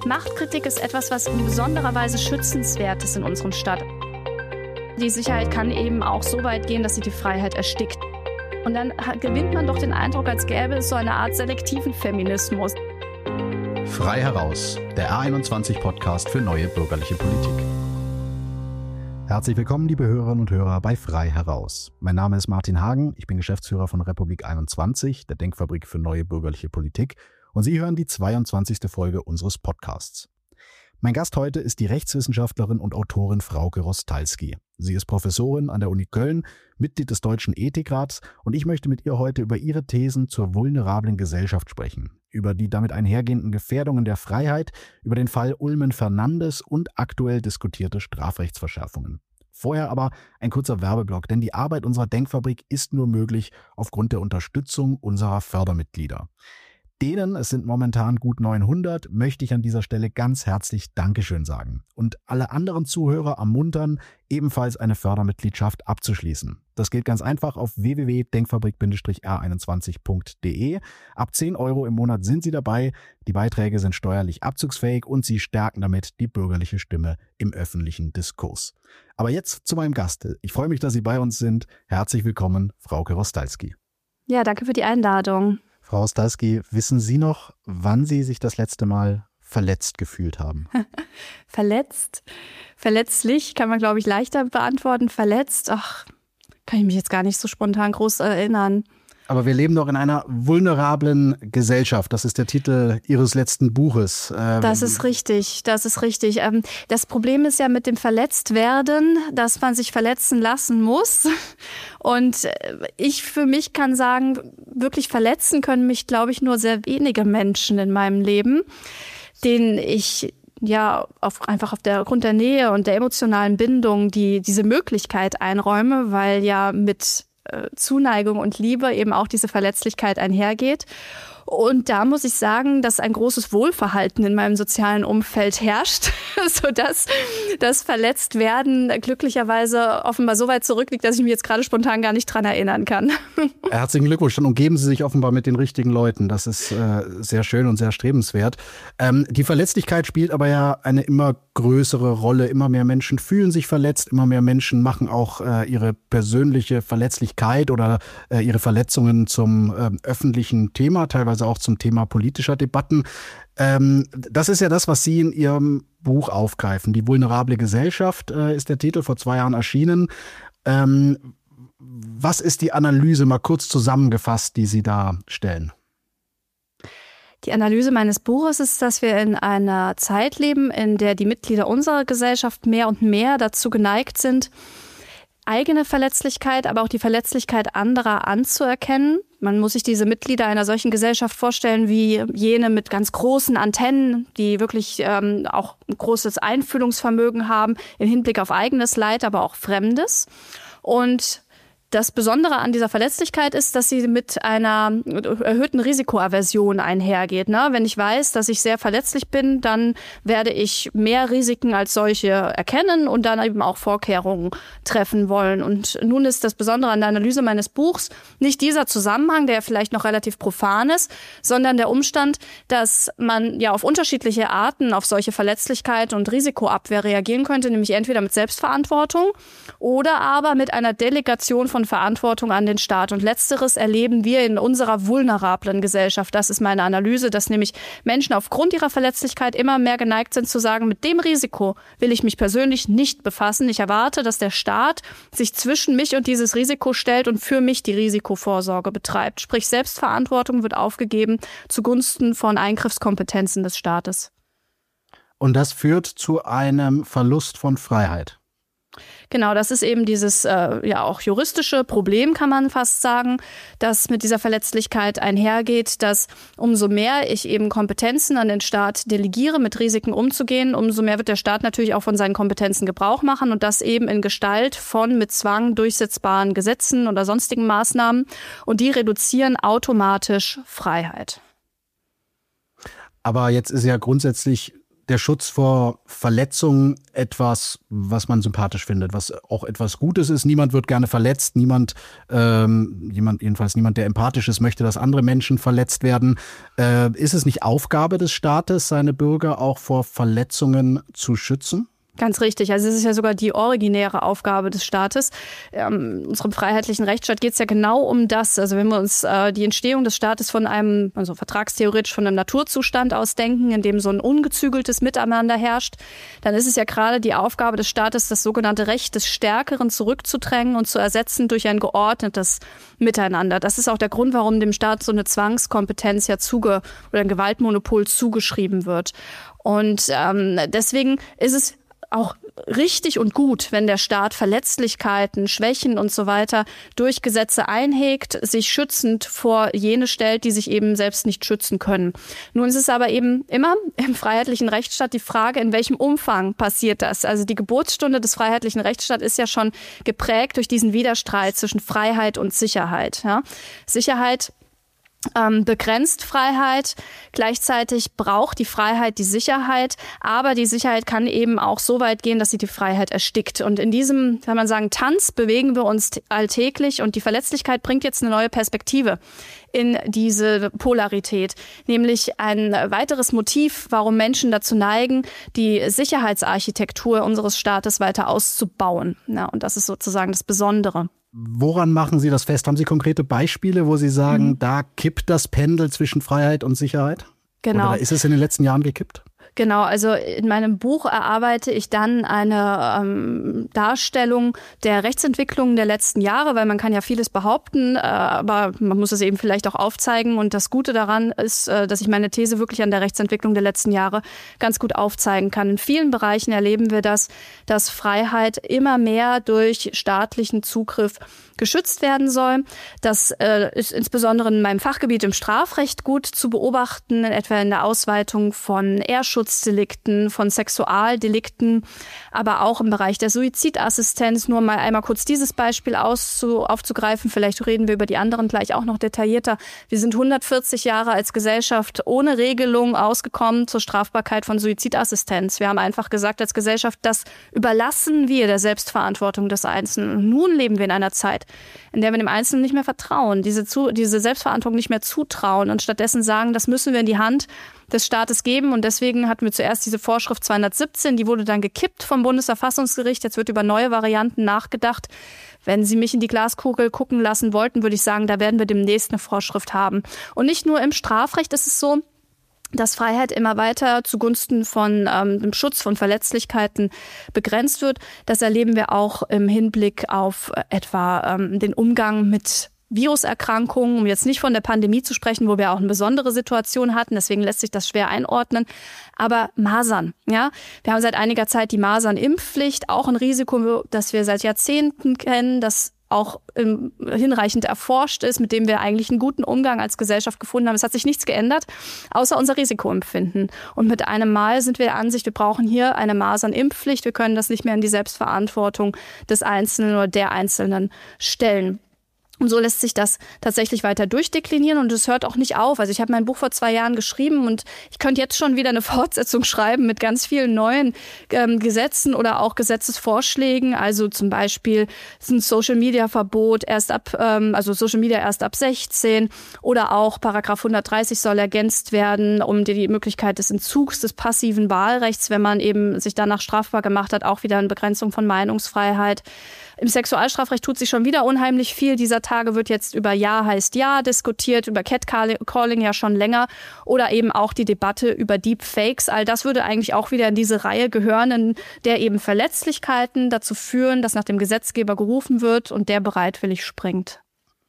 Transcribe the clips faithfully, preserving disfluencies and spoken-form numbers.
Machtkritik ist etwas, was in besonderer Weise schützenswert ist in unserem Staat. Die Sicherheit kann eben auch so weit gehen, dass sie die Freiheit erstickt. Und dann gewinnt man doch den Eindruck, als gäbe es so eine Art selektiven Feminismus. Frei heraus, der R einundzwanzig Podcast für neue bürgerliche Politik. Herzlich willkommen, liebe Hörerinnen und Hörer, bei Frei heraus. Mein Name ist Martin Hagen, ich bin Geschäftsführer von Republik einundzwanzig, der Denkfabrik für neue bürgerliche Politik, und Sie hören die zweiundzwanzigste Folge unseres Podcasts. Mein Gast heute ist die Rechtswissenschaftlerin und Autorin Frauke Rostalski. Sie ist Professorin an der Uni Köln, Mitglied des Deutschen Ethikrats, und ich möchte mit ihr heute über ihre Thesen zur vulnerablen Gesellschaft sprechen, über die damit einhergehenden Gefährdungen der Freiheit, über den Fall Ulmen-Fernandes und aktuell diskutierte Strafrechtsverschärfungen. Vorher aber ein kurzer Werbeblock, denn die Arbeit unserer Denkfabrik ist nur möglich aufgrund der Unterstützung unserer Fördermitglieder. Denen, es sind momentan gut neunhundert, möchte ich an dieser Stelle ganz herzlich Dankeschön sagen und alle anderen Zuhörer ermuntern, ebenfalls eine Fördermitgliedschaft abzuschließen. Das geht ganz einfach auf w w w punkt denkfabrik Bindestrich r einundzwanzig punkt d e. Ab zehn Euro im Monat sind Sie dabei, die Beiträge sind steuerlich abzugsfähig und Sie stärken damit die bürgerliche Stimme im öffentlichen Diskurs. Aber jetzt zu meinem Gast. Ich freue mich, dass Sie bei uns sind. Herzlich willkommen, Frauke Rostalski. Ja, danke für die Einladung. Frau Rostalski, wissen Sie noch, wann Sie sich das letzte Mal verletzt gefühlt haben? Verletzt? Verletzlich kann man, glaube ich, leichter beantworten. Verletzt? Ach, kann ich mich jetzt gar nicht so spontan groß erinnern. Aber wir leben doch in einer vulnerablen Gesellschaft. Das ist der Titel Ihres letzten Buches. Das ist richtig, das ist richtig. Das Problem ist ja mit dem Verletztwerden, dass man sich verletzen lassen muss. Und ich für mich kann sagen, wirklich verletzen können mich, glaube ich, nur sehr wenige Menschen in meinem Leben, denen ich ja auf, einfach auf der Grund der Nähe und der emotionalen Bindung die diese Möglichkeit einräume, weil ja mit Zuneigung und Liebe eben auch diese Verletzlichkeit einhergeht. Und da muss ich sagen, dass ein großes Wohlverhalten in meinem sozialen Umfeld herrscht, sodass das Verletztwerden glücklicherweise offenbar so weit zurückliegt, dass ich mich jetzt gerade spontan gar nicht dran erinnern kann. Herzlichen Glückwunsch, dann umgeben Sie sich offenbar mit den richtigen Leuten. Das ist äh, sehr schön und sehr strebenswert. Ähm, die Verletzlichkeit spielt aber ja eine immer größere Rolle. Immer mehr Menschen fühlen sich verletzt, immer mehr Menschen machen auch äh, ihre persönliche Verletzlichkeit oder äh, ihre Verletzungen zum äh, öffentlichen Thema, teilweise auch zum Thema politischer Debatten. Ähm, das ist ja das, was Sie in Ihrem Buch aufgreifen. Die vulnerable Gesellschaft äh, ist der Titel, vor zwei Jahren erschienen. Ähm, was ist die Analyse, mal kurz zusammengefasst, die Sie da stellen? Die Analyse meines Buches ist, dass wir in einer Zeit leben, in der die Mitglieder unserer Gesellschaft mehr und mehr dazu geneigt sind, eigene Verletzlichkeit, aber auch die Verletzlichkeit anderer anzuerkennen. Man muss sich diese Mitglieder einer solchen Gesellschaft vorstellen wie jene mit ganz großen Antennen, die wirklich ähm, auch ein großes Einfühlungsvermögen haben im Hinblick auf eigenes Leid, aber auch Fremdes. Und das Besondere an dieser Verletzlichkeit ist, dass sie mit einer erhöhten Risikoaversion einhergeht. Ne? Wenn ich weiß, dass ich sehr verletzlich bin, dann werde ich mehr Risiken als solche erkennen und dann eben auch Vorkehrungen treffen wollen. Und nun ist das Besondere an der Analyse meines Buchs nicht dieser Zusammenhang, der vielleicht noch relativ profan ist, sondern der Umstand, dass man ja auf unterschiedliche Arten auf solche Verletzlichkeit und Risikoabwehr reagieren könnte, nämlich entweder mit Selbstverantwortung oder aber mit einer Delegation von von Verantwortung an den Staat. Und letzteres erleben wir in unserer vulnerablen Gesellschaft. Das ist meine Analyse, dass nämlich Menschen aufgrund ihrer Verletzlichkeit immer mehr geneigt sind zu sagen, mit dem Risiko will ich mich persönlich nicht befassen. Ich erwarte, dass der Staat sich zwischen mich und dieses Risiko stellt und für mich die Risikovorsorge betreibt. Sprich, Selbstverantwortung wird aufgegeben zugunsten von Eingriffskompetenzen des Staates. Und das führt zu einem Verlust von Freiheit. Genau, das ist eben dieses äh, ja auch juristische Problem, kann man fast sagen, das mit dieser Verletzlichkeit einhergeht, dass umso mehr ich eben Kompetenzen an den Staat delegiere, mit Risiken umzugehen, umso mehr wird der Staat natürlich auch von seinen Kompetenzen Gebrauch machen und das eben in Gestalt von mit Zwang durchsetzbaren Gesetzen oder sonstigen Maßnahmen und die reduzieren automatisch Freiheit. Aber jetzt ist ja grundsätzlich der Schutz vor Verletzungen etwas, was man sympathisch findet, was auch etwas Gutes ist. Niemand wird gerne verletzt, niemand, ähm, jemand, jedenfalls niemand, der empathisch ist, möchte, dass andere Menschen verletzt werden. Äh, ist es nicht Aufgabe des Staates, seine Bürger auch vor Verletzungen zu schützen? Ganz richtig. Also es ist ja sogar die originäre Aufgabe des Staates. Ähm, in unserem freiheitlichen Rechtsstaat geht es ja genau um das. Also wenn wir uns äh, die Entstehung des Staates von einem, also vertragstheoretisch von einem Naturzustand ausdenken, in dem so ein ungezügeltes Miteinander herrscht, dann ist es ja gerade die Aufgabe des Staates, das sogenannte Recht des Stärkeren zurückzudrängen und zu ersetzen durch ein geordnetes Miteinander. Das ist auch der Grund, warum dem Staat so eine Zwangskompetenz ja zuge oder ein Gewaltmonopol zugeschrieben wird. Und ähm, deswegen ist es auch richtig und gut, wenn der Staat Verletzlichkeiten, Schwächen und so weiter durch Gesetze einhegt, sich schützend vor jene stellt, die sich eben selbst nicht schützen können. Nun ist es aber eben immer im freiheitlichen Rechtsstaat die Frage, in welchem Umfang passiert das? Also die Geburtsstunde des freiheitlichen Rechtsstaats ist ja schon geprägt durch diesen Widerstreit zwischen Freiheit und Sicherheit. Ja? Sicherheit Ähm, begrenzt Freiheit. Gleichzeitig braucht die Freiheit die Sicherheit, aber die Sicherheit kann eben auch so weit gehen, dass sie die Freiheit erstickt. Und in diesem, kann man sagen, Tanz bewegen wir uns alltäglich und die Verletzlichkeit bringt jetzt eine neue Perspektive in diese Polarität, nämlich ein weiteres Motiv, warum Menschen dazu neigen, die Sicherheitsarchitektur unseres Staates weiter auszubauen. Ja, und das ist sozusagen das Besondere. Woran machen Sie das fest? Haben Sie konkrete Beispiele, wo Sie sagen, mhm. da kippt das Pendel zwischen Freiheit und Sicherheit? Genau. Oder ist es in den letzten Jahren gekippt? Genau, also in meinem Buch erarbeite ich dann eine ähm, Darstellung der Rechtsentwicklung der letzten Jahre, weil man kann ja vieles behaupten, äh, aber man muss es eben vielleicht auch aufzeigen. Und das Gute daran ist, äh, dass ich meine These wirklich an der Rechtsentwicklung der letzten Jahre ganz gut aufzeigen kann. In vielen Bereichen erleben wir das, dass Freiheit immer mehr durch staatlichen Zugriff geschützt werden soll. Das äh, ist insbesondere in meinem Fachgebiet im Strafrecht gut zu beobachten, etwa in der Ausweitung von Ehrschutzdelikten, von Sexualdelikten, aber auch im Bereich der Suizidassistenz. Nur mal einmal kurz dieses Beispiel auszu, aufzugreifen. Vielleicht reden wir über die anderen gleich auch noch detaillierter. Wir sind hundertvierzig Jahre als Gesellschaft ohne Regelung ausgekommen zur Strafbarkeit von Suizidassistenz. Wir haben einfach gesagt als Gesellschaft, das überlassen wir der Selbstverantwortung des Einzelnen. Und nun leben wir in einer Zeit, in der wir dem Einzelnen nicht mehr vertrauen, diese, zu, diese Selbstverantwortung nicht mehr zutrauen und stattdessen sagen, das müssen wir in die Hand des Staates geben. Und deswegen hatten wir zuerst diese Vorschrift zweihundertsiebzehn, die wurde dann gekippt vom Bundesverfassungsgericht. Jetzt wird über neue Varianten nachgedacht. Wenn Sie mich in die Glaskugel gucken lassen wollten, würde ich sagen, da werden wir demnächst eine Vorschrift haben. Und nicht nur im Strafrecht ist es so, dass Freiheit immer weiter zugunsten von ähm, dem Schutz von Verletzlichkeiten begrenzt wird. Das erleben wir auch im Hinblick auf äh, etwa ähm, den Umgang mit Viruserkrankungen, um jetzt nicht von der Pandemie zu sprechen, wo wir auch eine besondere Situation hatten, deswegen lässt sich das schwer einordnen. Aber Masern, ja, wir haben seit einiger Zeit die Masernimpfpflicht, auch ein Risiko, das wir seit Jahrzehnten kennen, das auch ähm, hinreichend erforscht ist, mit dem wir eigentlich einen guten Umgang als Gesellschaft gefunden haben. Es hat sich nichts geändert, außer unser Risikoempfinden. Und mit einem Mal sind wir der Ansicht, wir brauchen hier eine Masernimpfpflicht. Wir können das nicht mehr in die Selbstverantwortung des Einzelnen oder der Einzelnen stellen. Und so lässt sich das tatsächlich weiter durchdeklinieren und es hört auch nicht auf. Also ich habe mein Buch vor zwei Jahren geschrieben und ich könnte jetzt schon wieder eine Fortsetzung schreiben mit ganz vielen neuen ähm, Gesetzen oder auch Gesetzesvorschlägen. Also zum Beispiel ist ein Social-Media-Verbot erst ab, ähm, also Social Media erst ab sechzehn oder auch Paragraph hundertdreißig soll ergänzt werden, um die, die Möglichkeit des Entzugs des passiven Wahlrechts, wenn man eben sich danach strafbar gemacht hat, auch wieder eine Begrenzung von Meinungsfreiheit. Im Sexualstrafrecht tut sich schon wieder unheimlich viel. Dieser Tage wird jetzt über Ja heißt Ja diskutiert, über Catcalling ja schon länger oder eben auch die Debatte über Deepfakes. All das würde eigentlich auch wieder in diese Reihe gehören, in der eben Verletzlichkeiten dazu führen, dass nach dem Gesetzgeber gerufen wird und der bereitwillig springt.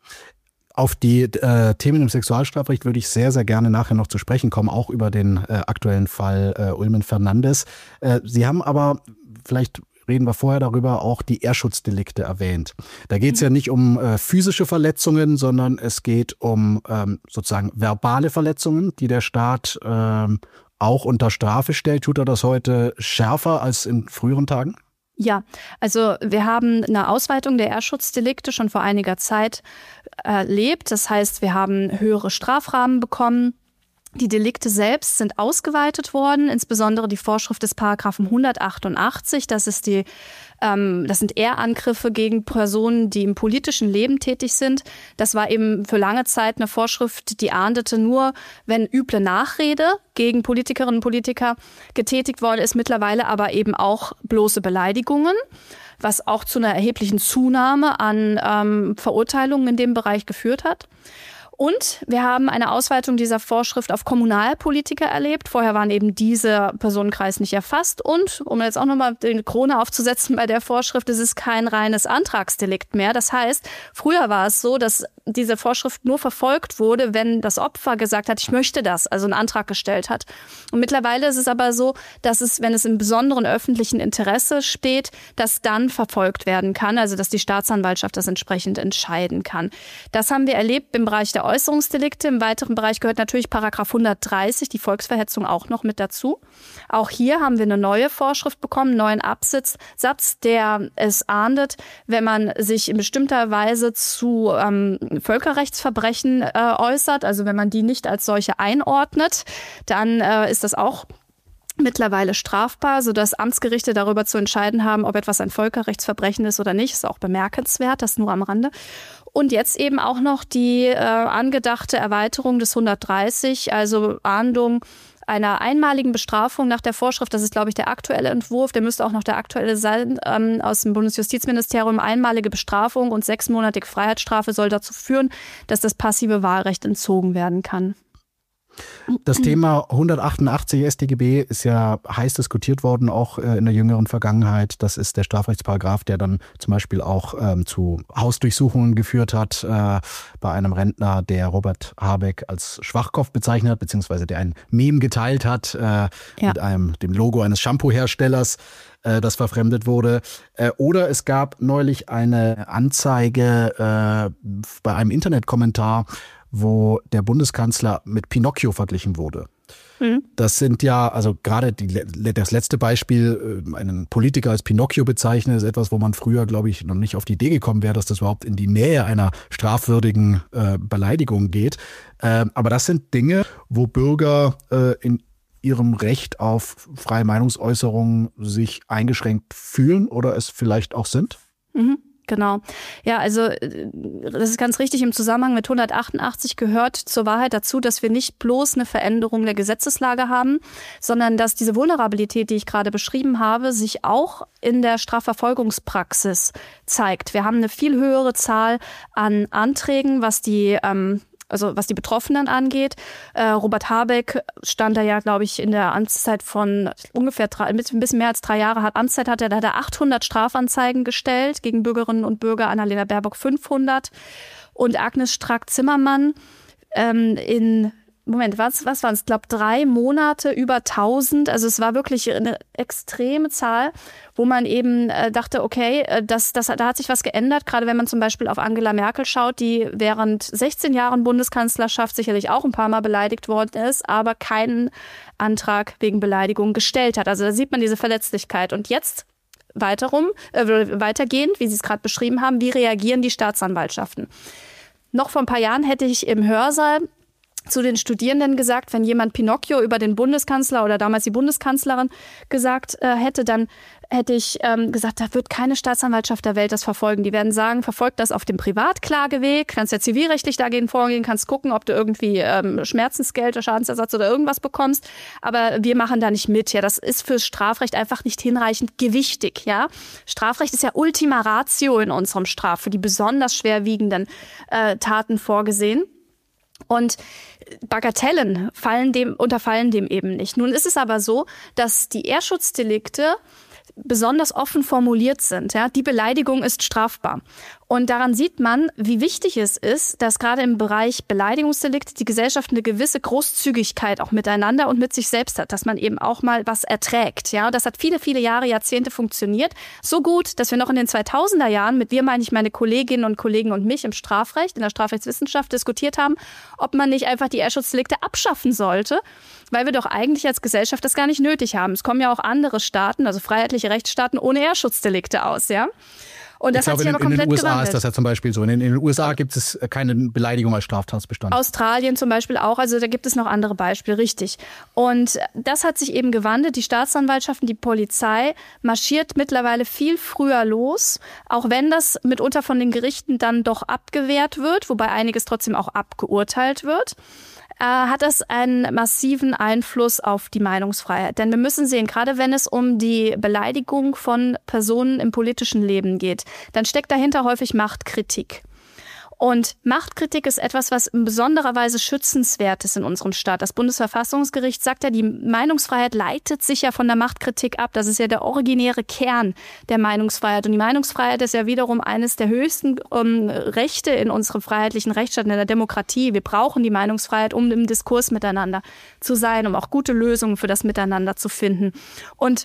Auf die äh, Themen im Sexualstrafrecht würde ich sehr, sehr gerne nachher noch zu sprechen kommen, auch über den äh, aktuellen Fall äh, Ulmen Fernandes. Äh, Sie haben aber vielleicht reden wir vorher darüber, auch die Ehrschutzdeliktde erwähnt. Da geht es ja nicht um äh, physische Verletzungen, sondern es geht um ähm, sozusagen verbale Verletzungen, die der Staat ähm, auch unter Strafe stellt. Tut er das heute schärfer als in früheren Tagen? Ja, also wir haben eine Ausweitung der Ehrschutzdeliktde schon vor einiger Zeit erlebt. Das heißt, wir haben höhere Strafrahmen bekommen. Die Delikte selbst sind ausgeweitet worden, insbesondere die Vorschrift des Paragraphen hundertachtundachtzig. Das ist die, ähm, das sind eher Angriffe gegen Personen, die im politischen Leben tätig sind. Das war eben für lange Zeit eine Vorschrift, die ahndete nur, wenn üble Nachrede gegen Politikerinnen und Politiker getätigt worden ist, mittlerweile aber eben auch bloße Beleidigungen, was auch zu einer erheblichen Zunahme an ähm, Verurteilungen in dem Bereich geführt hat. Und wir haben eine Ausweitung dieser Vorschrift auf Kommunalpolitiker erlebt. Vorher waren eben diese Personenkreis nicht erfasst. Und, um jetzt auch nochmal die Krone aufzusetzen bei der Vorschrift, es ist kein reines Antragsdelikt mehr. Das heißt, früher war es so, dass diese Vorschrift nur verfolgt wurde, wenn das Opfer gesagt hat, ich möchte das, also einen Antrag gestellt hat. Und mittlerweile ist es aber so, dass es, wenn es im besonderen öffentlichen Interesse steht, dass dann verfolgt werden kann, also dass die Staatsanwaltschaft das entsprechend entscheiden kann. Das haben wir erlebt im Bereich der Äußerungsdelikte. Im weiteren Bereich gehört natürlich Paragraph hundertdreißig, die Volksverhetzung, auch noch mit dazu. Auch hier haben wir eine neue Vorschrift bekommen, einen neuen Absatz, der es ahndet, wenn man sich in bestimmter Weise zu ähm, Völkerrechtsverbrechen äh, äußert, also wenn man die nicht als solche einordnet, dann äh, ist das auch mittlerweile strafbar, sodass Amtsgerichte darüber zu entscheiden haben, ob etwas ein Völkerrechtsverbrechen ist oder nicht. Ist auch bemerkenswert, das nur am Rande. Und jetzt eben auch noch die äh, angedachte Erweiterung des hundertdreißig, also Ahndung einer einmaligen Bestrafung nach der Vorschrift. Das ist, glaube ich, der aktuelle Entwurf. Der müsste auch noch der aktuelle sein, ähm, aus dem Bundesjustizministerium. Einmalige Bestrafung und sechsmonatige Freiheitsstrafe soll dazu führen, dass das passive Wahlrecht entzogen werden kann. Das Thema hundertachtundachtzig S t G B ist ja heiß diskutiert worden, auch in der jüngeren Vergangenheit. Das ist der Strafrechtsparagraph, der dann zum Beispiel auch ähm, zu Hausdurchsuchungen geführt hat äh, bei einem Rentner, der Robert Habeck als Schwachkopf bezeichnet hat, beziehungsweise der ein Meme geteilt hat äh, ja. mit einem dem Logo eines Shampoo-Herstellers, äh, das verfremdet wurde. Äh, oder es gab neulich eine Anzeige äh, bei einem Internetkommentar, wo der Bundeskanzler mit Pinocchio verglichen wurde. Mhm. Das sind ja, also gerade die, das letzte Beispiel, einen Politiker als Pinocchio bezeichnen, ist etwas, wo man früher, glaube ich, noch nicht auf die Idee gekommen wäre, dass das überhaupt in die Nähe einer strafwürdigen äh, Beleidigung geht. Äh, aber das sind Dinge, wo Bürger äh, in ihrem Recht auf freie Meinungsäußerung sich eingeschränkt fühlen oder es vielleicht auch sind? Mhm. Genau. Ja, also das ist ganz richtig. Im Zusammenhang mit hundertachtundachtzig gehört zur Wahrheit dazu, dass wir nicht bloß eine Veränderung der Gesetzeslage haben, sondern dass diese Vulnerabilität, die ich gerade beschrieben habe, sich auch in der Strafverfolgungspraxis zeigt. Wir haben eine viel höhere Zahl an Anträgen, was die ähm, Also was die Betroffenen angeht. Äh, Robert Habeck stand da ja, glaube ich, in der Amtszeit von ungefähr drei, ein bisschen mehr als drei Jahre hat Amtszeit hatte. Da hat er achthundert Strafanzeigen gestellt gegen Bürgerinnen und Bürger, Annalena Baerbock fünfhundert und Agnes Strack-Zimmermann ähm, in Moment, was, was waren es? Ich glaube, drei Monate über tausend. Also es war wirklich eine extreme Zahl, wo man eben äh, dachte, okay, das, das, da hat sich was geändert. Gerade wenn man zum Beispiel auf Angela Merkel schaut, die während sechzehn Jahren Bundeskanzlerschaft sicherlich auch ein paar Mal beleidigt worden ist, aber keinen Antrag wegen Beleidigung gestellt hat. Also da sieht man diese Verletzlichkeit. Und jetzt weiterum, äh, weitergehend, wie Sie es gerade beschrieben haben, wie reagieren die Staatsanwaltschaften? Noch vor ein paar Jahren hätte ich im Hörsaal zu den Studierenden gesagt, wenn jemand Pinocchio über den Bundeskanzler oder damals die Bundeskanzlerin gesagt äh, hätte, dann hätte ich ähm, gesagt, da wird keine Staatsanwaltschaft der Welt das verfolgen. Die werden sagen, verfolgt das auf dem Privatklageweg, kannst ja zivilrechtlich dagegen vorgehen, kannst gucken, ob du irgendwie ähm, Schmerzensgeld oder Schadensersatz oder irgendwas bekommst. Aber wir machen da nicht mit. Ja, das ist fürs Strafrecht einfach nicht hinreichend gewichtig. Ja, Strafrecht ist ja Ultima Ratio in unserem Straf für die besonders schwerwiegenden äh, Taten vorgesehen. Und Bagatellen fallen dem, unterfallen dem eben nicht. Nun ist es aber so, dass die Ehrschutzddelikte besonders offen formuliert sind. Ja, die Beleidigung ist strafbar. Und daran sieht man, wie wichtig es ist, dass gerade im Bereich Beleidigungsdelikte die Gesellschaft eine gewisse Großzügigkeit auch miteinander und mit sich selbst hat, dass man eben auch mal was erträgt. Ja, das hat viele, viele Jahre, Jahrzehnte funktioniert. So gut, dass wir noch in den zweitausender Jahren, mit wir meine ich meine Kolleginnen und Kollegen und mich im Strafrecht, in der Strafrechtswissenschaft diskutiert haben, ob man nicht einfach die Ehrschutzddelikte abschaffen sollte, weil wir doch eigentlich als Gesellschaft das gar nicht nötig haben. Es kommen ja auch andere Staaten, also freiheitliche Rechtsstaaten ohne Ehrschutzddelikte aus, ja. Und das ich glaube, hat sich ja noch in, in komplett den U S A gewandelt. ist das ja zum Beispiel so. In den, in den U S A gibt es keine Beleidigung als Straftatbestand. Australien zum Beispiel auch, also da gibt es noch andere Beispiele, richtig. Und das hat sich eben gewandelt. Die Staatsanwaltschaften, die Polizei marschiert mittlerweile viel früher los, auch wenn das mitunter von den Gerichten dann doch abgewehrt wird, wobei einiges trotzdem auch abgeurteilt wird. Hat das einen massiven Einfluss auf die Meinungsfreiheit. Denn wir müssen sehen, gerade wenn es um die Beleidigung von Personen im politischen Leben geht, dann steckt dahinter häufig Machtkritik. Und Machtkritik ist etwas, was in besonderer Weise schützenswert ist in unserem Staat. Das Bundesverfassungsgericht sagt ja, die Meinungsfreiheit leitet sich ja von der Machtkritik ab. Das ist ja der originäre Kern der Meinungsfreiheit. Und die Meinungsfreiheit ist ja wiederum eines der höchsten ähm, Rechte in unserem freiheitlichen Rechtsstaat, in der Demokratie. Wir brauchen die Meinungsfreiheit, um im Diskurs miteinander zu sein, um auch gute Lösungen für das Miteinander zu finden. Und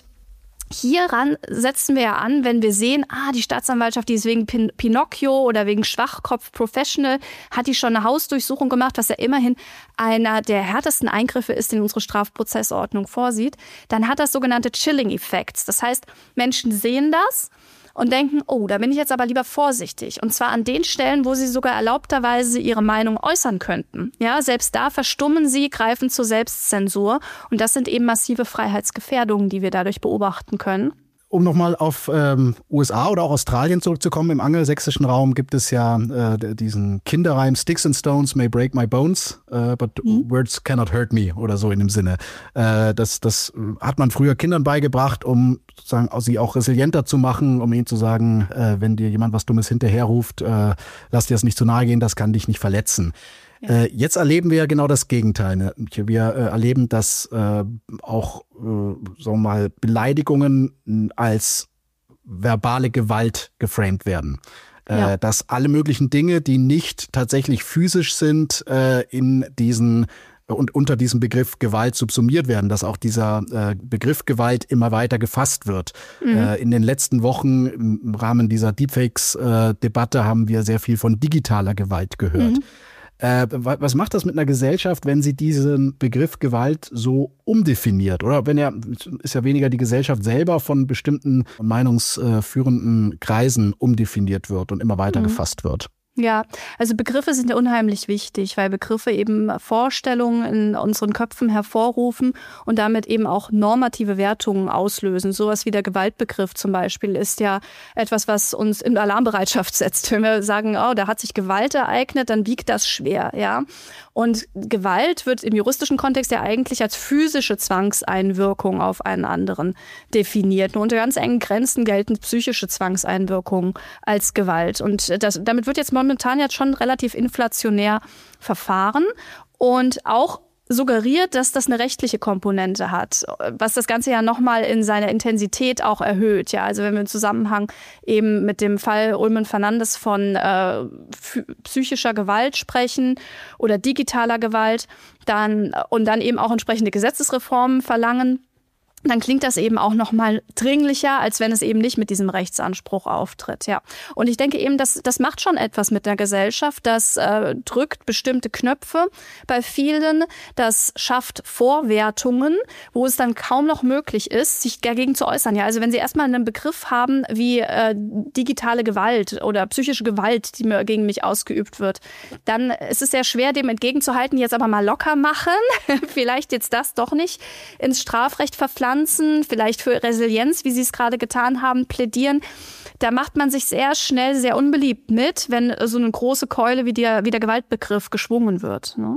hieran setzen wir ja an, wenn wir sehen, ah, die Staatsanwaltschaft, die ist wegen Pin- Pinocchio oder wegen Schwachkopf Professional, hat die schon eine Hausdurchsuchung gemacht, was ja immerhin einer der härtesten Eingriffe ist, den unsere Strafprozessordnung vorsieht. Dann hat das sogenannte Chilling Effects. Das heißt, Menschen sehen das und denken, oh, da bin ich jetzt aber lieber vorsichtig. Und zwar an den Stellen, wo sie sogar erlaubterweise ihre Meinung äußern könnten. Ja, selbst da verstummen sie, greifen zur Selbstzensur. Und das sind eben massive Freiheitsgefährdungen, die wir dadurch beobachten können. Um nochmal auf ähm, U S A oder auch Australien zurückzukommen, im angelsächsischen Raum gibt es ja äh, diesen Kinderreim Sticks and Stones may break my bones, uh, but mhm. words cannot hurt me oder so in dem Sinne. Äh, das, das hat man früher Kindern beigebracht, um sozusagen sie auch resilienter zu machen, um ihnen zu sagen, äh, wenn dir jemand was Dummes hinterherruft, äh, lass dir das nicht zu nahe gehen, das kann dich nicht verletzen. Äh, jetzt erleben wir ja genau das Gegenteil. Ne? Wir äh, erleben, dass äh, auch äh, sagen wir mal Beleidigungen als verbale Gewalt geframed werden. Ja. Äh, dass alle möglichen Dinge, die nicht tatsächlich physisch sind, äh, in diesen und unter diesem Begriff Gewalt subsumiert werden, dass auch dieser äh, Begriff Gewalt immer weiter gefasst wird. Mhm. Äh, in den letzten Wochen im Rahmen dieser Deepfakes-Debatte äh, haben wir sehr viel von digitaler Gewalt gehört. Mhm. Äh, was macht das mit einer Gesellschaft, wenn sie diesen Begriff Gewalt so umdefiniert? Oder wenn er, ist ja weniger die Gesellschaft selber von bestimmten meinungsführenden Kreisen umdefiniert wird und immer weiter mhm. gefasst wird? Ja, also Begriffe sind ja unheimlich wichtig, weil Begriffe eben Vorstellungen in unseren Köpfen hervorrufen und damit eben auch normative Wertungen auslösen. Sowas wie der Gewaltbegriff zum Beispiel ist ja etwas, was uns in Alarmbereitschaft setzt. Wenn wir sagen, oh, da hat sich Gewalt ereignet, dann wiegt das schwer, ja. Und Gewalt wird im juristischen Kontext ja eigentlich als physische Zwangseinwirkung auf einen anderen definiert. Nur unter ganz engen Grenzen gelten psychische Zwangseinwirkungen als Gewalt. Und das, damit wird jetzt momentan jetzt schon relativ inflationär verfahren und auch suggeriert, dass das eine rechtliche Komponente hat, was das Ganze ja nochmal in seiner Intensität auch erhöht. Ja, also wenn wir im Zusammenhang eben mit dem Fall Ulmen Fernandes von äh, psychischer Gewalt sprechen oder digitaler Gewalt, dann und dann eben auch entsprechende Gesetzesreformen verlangen, dann klingt das eben auch noch mal dringlicher, als wenn es eben nicht mit diesem Rechtsanspruch auftritt. Ja, und ich denke eben, das, das macht schon etwas mit der Gesellschaft. Das äh, drückt bestimmte Knöpfe bei vielen. Das schafft Vorwertungen, wo es dann kaum noch möglich ist, sich dagegen zu äußern. Ja, also wenn Sie erstmal einen Begriff haben wie äh, digitale Gewalt oder psychische Gewalt, die mir gegen mich ausgeübt wird, dann ist es sehr schwer, dem entgegenzuhalten, jetzt aber mal locker machen, vielleicht jetzt das doch nicht ins Strafrecht verpflanzen, vielleicht für Resilienz, wie Sie es gerade getan haben, plädieren. Da macht man sich sehr schnell sehr unbeliebt mit, wenn so eine große Keule wie der, wie der Gewaltbegriff geschwungen wird. Ne?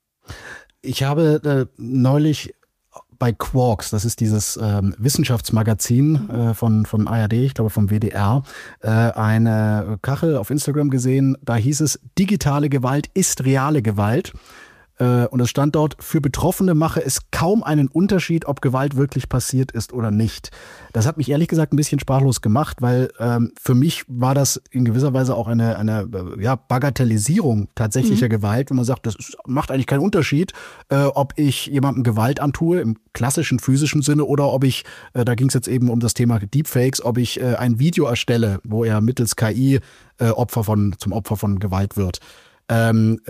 Ich habe äh, neulich bei Quarks, das ist dieses ähm, Wissenschaftsmagazin äh, von, von A R D, ich glaube vom W D R, äh, eine Kachel auf Instagram gesehen, da hieß es, digitale Gewalt ist reale Gewalt. Und es stand dort, für Betroffene mache es kaum einen Unterschied, ob Gewalt wirklich passiert ist oder nicht. Das hat mich ehrlich gesagt ein bisschen sprachlos gemacht, weil ähm, für mich war das in gewisser Weise auch eine, eine ja, Bagatellisierung tatsächlicher mhm. Gewalt, wenn man sagt, das ist, macht eigentlich keinen Unterschied, äh, ob ich jemandem Gewalt antue, im klassischen physischen Sinne, oder ob ich, äh, da ging es jetzt eben um das Thema Deepfakes, ob ich äh, ein Video erstelle, wo er mittels K I äh, Opfer von, zum Opfer von Gewalt wird. Ähm,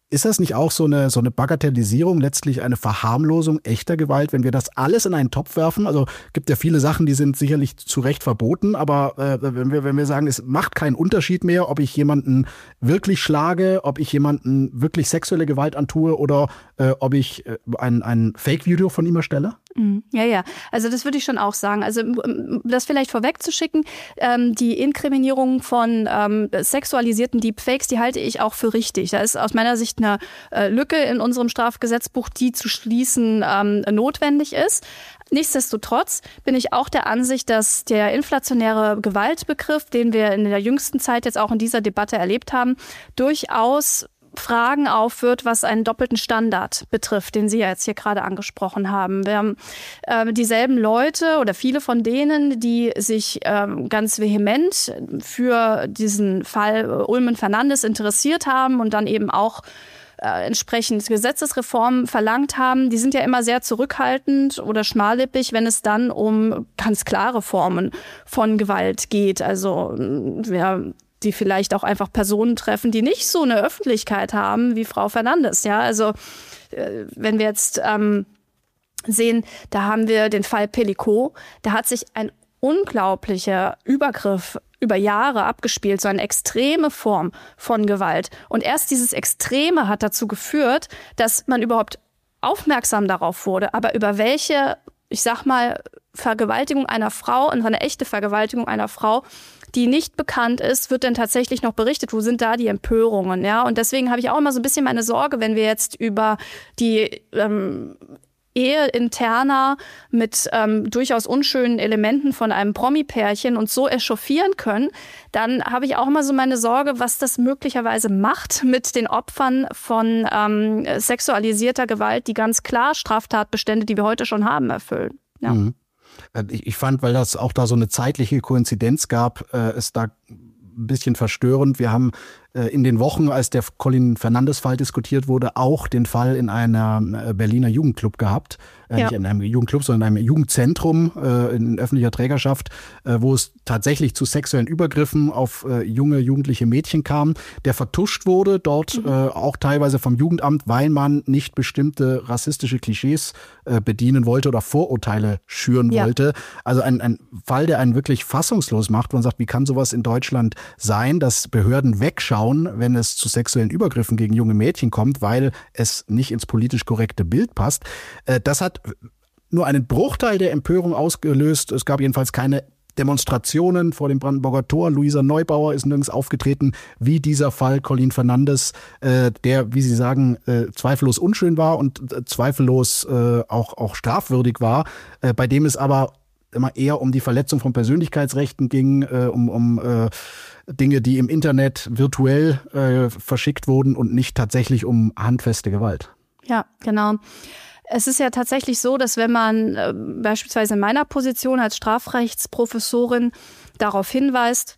Ist das nicht auch so eine, so eine Bagatellisierung, letztlich eine Verharmlosung echter Gewalt, wenn wir das alles in einen Topf werfen? Also gibt ja viele Sachen, die sind sicherlich zu Recht verboten, aber äh, wenn wir, wenn wir sagen, es macht keinen Unterschied mehr, ob ich jemanden wirklich schlage, ob ich jemanden wirklich sexuelle Gewalt antue oder äh, ob ich äh, ein, ein Fake-Video von ihm erstelle? Ja, ja. Also das würde ich schon auch sagen. Also das vielleicht vorwegzuschicken, ähm, die Inkriminierung von ähm, sexualisierten Deepfakes, die halte ich auch für richtig. Da ist aus meiner Sicht eine äh, Lücke in unserem Strafgesetzbuch, die zu schließen ähm, notwendig ist. Nichtsdestotrotz bin ich auch der Ansicht, dass der inflationäre Gewaltbegriff, den wir in der jüngsten Zeit jetzt auch in dieser Debatte erlebt haben, durchaus Fragen aufführt, was einen doppelten Standard betrifft, den Sie ja jetzt hier gerade angesprochen haben. Wir haben äh, dieselben Leute oder viele von denen, die sich äh, ganz vehement für diesen Fall Ullmann-Fernandes interessiert haben und dann eben auch äh, entsprechend Gesetzesreformen verlangt haben, die sind ja immer sehr zurückhaltend oder schmallippig, wenn es dann um ganz klare Formen von Gewalt geht. Also ja, die vielleicht auch einfach Personen treffen, die nicht so eine Öffentlichkeit haben wie Frau Fernandes. Ja, also äh, wenn wir jetzt ähm, sehen, da haben wir den Fall Pellico, da hat sich ein unglaublicher Übergriff über Jahre abgespielt, so eine extreme Form von Gewalt. Und erst dieses Extreme hat dazu geführt, dass man überhaupt aufmerksam darauf wurde. Aber über welche, ich sag mal, Vergewaltigung einer Frau, und eine echte Vergewaltigung einer Frau, die nicht bekannt ist, wird denn tatsächlich noch berichtet? Wo sind da die Empörungen? Ja, und deswegen habe ich auch immer so ein bisschen meine Sorge, wenn wir jetzt über die ähm, Ehe interner mit ähm, durchaus unschönen Elementen von einem Promi-Pärchen uns so echauffieren können, dann habe ich auch immer so meine Sorge, was das möglicherweise macht mit den Opfern von ähm, sexualisierter Gewalt, die ganz klar Straftatbestände, die wir heute schon haben, erfüllen. Ja. Mhm. Ich fand, weil das auch da so eine zeitliche Koinzidenz gab, äh, ist da ein bisschen verstörend. Wir haben äh, in den Wochen, als der Colin-Fernandes-Fall diskutiert wurde, auch den Fall in einem äh, Berliner Jugendclub gehabt. Äh, ja. Nicht in einem Jugendclub, sondern in einem Jugendzentrum äh, in öffentlicher Trägerschaft, äh, wo es tatsächlich zu sexuellen Übergriffen auf äh, junge, jugendliche Mädchen kam, der vertuscht wurde, dort mhm. äh, auch teilweise vom Jugendamt, weil man nicht bestimmte rassistische Klischees äh, bedienen wollte oder Vorurteile schüren ja. wollte. Also ein, ein Fall, der einen wirklich fassungslos macht, wo man sagt, wie kann sowas in Deutschland sein, dass Behörden wegschauen, wenn es zu sexuellen Übergriffen gegen junge Mädchen kommt, weil es nicht ins politisch korrekte Bild passt. Äh, das hat nur einen Bruchteil der Empörung ausgelöst. Es gab jedenfalls keine Demonstrationen vor dem Brandenburger Tor. Luisa Neubauer ist nirgends aufgetreten, wie dieser Fall Colin Fernandes, äh, der, wie Sie sagen, äh, zweifellos unschön war und äh, zweifellos äh, auch, auch strafwürdig war, äh, bei dem es aber immer eher um die Verletzung von Persönlichkeitsrechten ging, äh, um, um äh, Dinge, die im Internet virtuell äh, verschickt wurden und nicht tatsächlich um handfeste Gewalt. Ja, genau. Es ist ja tatsächlich so, dass wenn man äh, beispielsweise in meiner Position als Strafrechtsprofessorin darauf hinweist,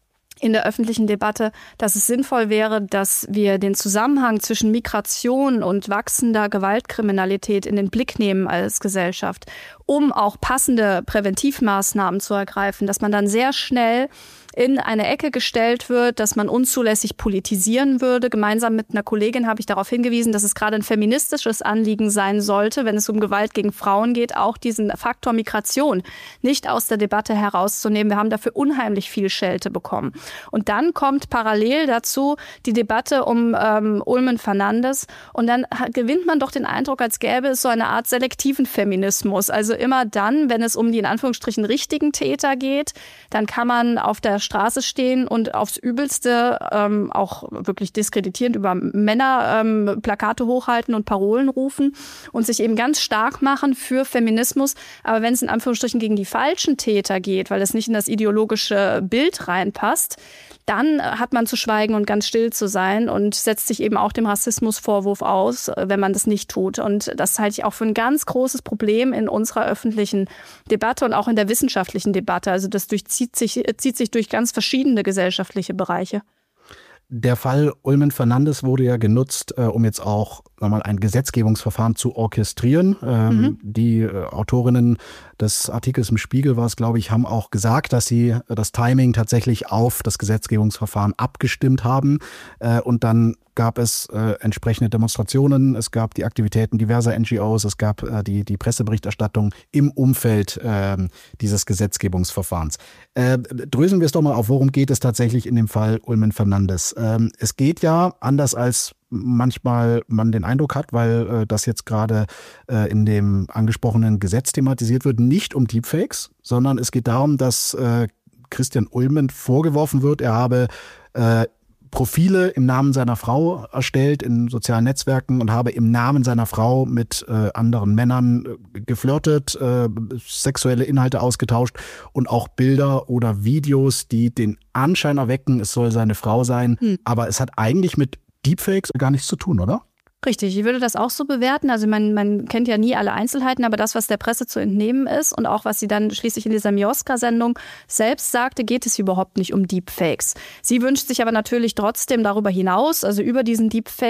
in der öffentlichen Debatte, dass es sinnvoll wäre, dass wir den Zusammenhang zwischen Migration und wachsender Gewaltkriminalität in den Blick nehmen als Gesellschaft, um auch passende Präventivmaßnahmen zu ergreifen, dass man dann sehr schnell in eine Ecke gestellt wird, dass man unzulässig politisieren würde. Gemeinsam mit einer Kollegin habe ich darauf hingewiesen, dass es gerade ein feministisches Anliegen sein sollte, wenn es um Gewalt gegen Frauen geht, auch diesen Faktor Migration nicht aus der Debatte herauszunehmen. Wir haben dafür unheimlich viel Schelte bekommen. Und dann kommt parallel dazu die Debatte um ähm, Ullmann-Fernandes und dann gewinnt man doch den Eindruck, als gäbe es so eine Art selektiven Feminismus. Also immer dann, wenn es um die in Anführungsstrichen richtigen Täter geht, dann kann man auf der Straße stehen und aufs Übelste ähm, auch wirklich diskreditierend über Männer ähm, Plakate hochhalten und Parolen rufen und sich eben ganz stark machen für Feminismus. Aber wenn es in Anführungsstrichen gegen die falschen Täter geht, weil es nicht in das ideologische Bild reinpasst, dann hat man zu schweigen und ganz still zu sein und setzt sich eben auch dem Rassismusvorwurf aus, wenn man das nicht tut. Und das halte ich auch für ein ganz großes Problem in unserer öffentlichen Debatte und auch in der wissenschaftlichen Debatte. Also das durchzieht sich, zieht sich durch ganz verschiedene gesellschaftliche Bereiche. Der Fall Ullmann-Fernandes wurde ja genutzt, äh, um jetzt auch nochmal ein Gesetzgebungsverfahren zu orchestrieren. Ähm, mhm. Die äh, Autorinnen des Artikels im Spiegel war es, glaube ich, haben auch gesagt, dass sie äh, das Timing tatsächlich auf das Gesetzgebungsverfahren abgestimmt haben. Äh, und dann gab es äh, entsprechende Demonstrationen, es gab die Aktivitäten diverser N G Os, es gab äh, die, die Presseberichterstattung im Umfeld äh, dieses Gesetzgebungsverfahrens. Äh, dröseln wir es doch mal auf, worum geht es tatsächlich in dem Fall Ullmann-Fernandes? Ähm, es geht ja, anders als manchmal man den Eindruck hat, weil äh, das jetzt gerade äh, in dem angesprochenen Gesetz thematisiert wird, nicht um Deepfakes, sondern es geht darum, dass äh, Christian Ullmann vorgeworfen wird, er habe äh, Profile im Namen seiner Frau erstellt in sozialen Netzwerken und habe im Namen seiner Frau mit äh, anderen Männern äh, geflirtet, äh, sexuelle Inhalte ausgetauscht und auch Bilder oder Videos, die den Anschein erwecken, es soll seine Frau sein. Hm. Aber es hat eigentlich mit Deepfakes gar nichts zu tun, oder? Richtig, ich würde das auch so bewerten. Also man, man kennt ja nie alle Einzelheiten, aber das, was der Presse zu entnehmen ist und auch was sie dann schließlich in dieser Mioska-Sendung selbst sagte, geht es überhaupt nicht um Deepfakes. Sie wünscht sich aber natürlich trotzdem darüber hinaus, also über diesen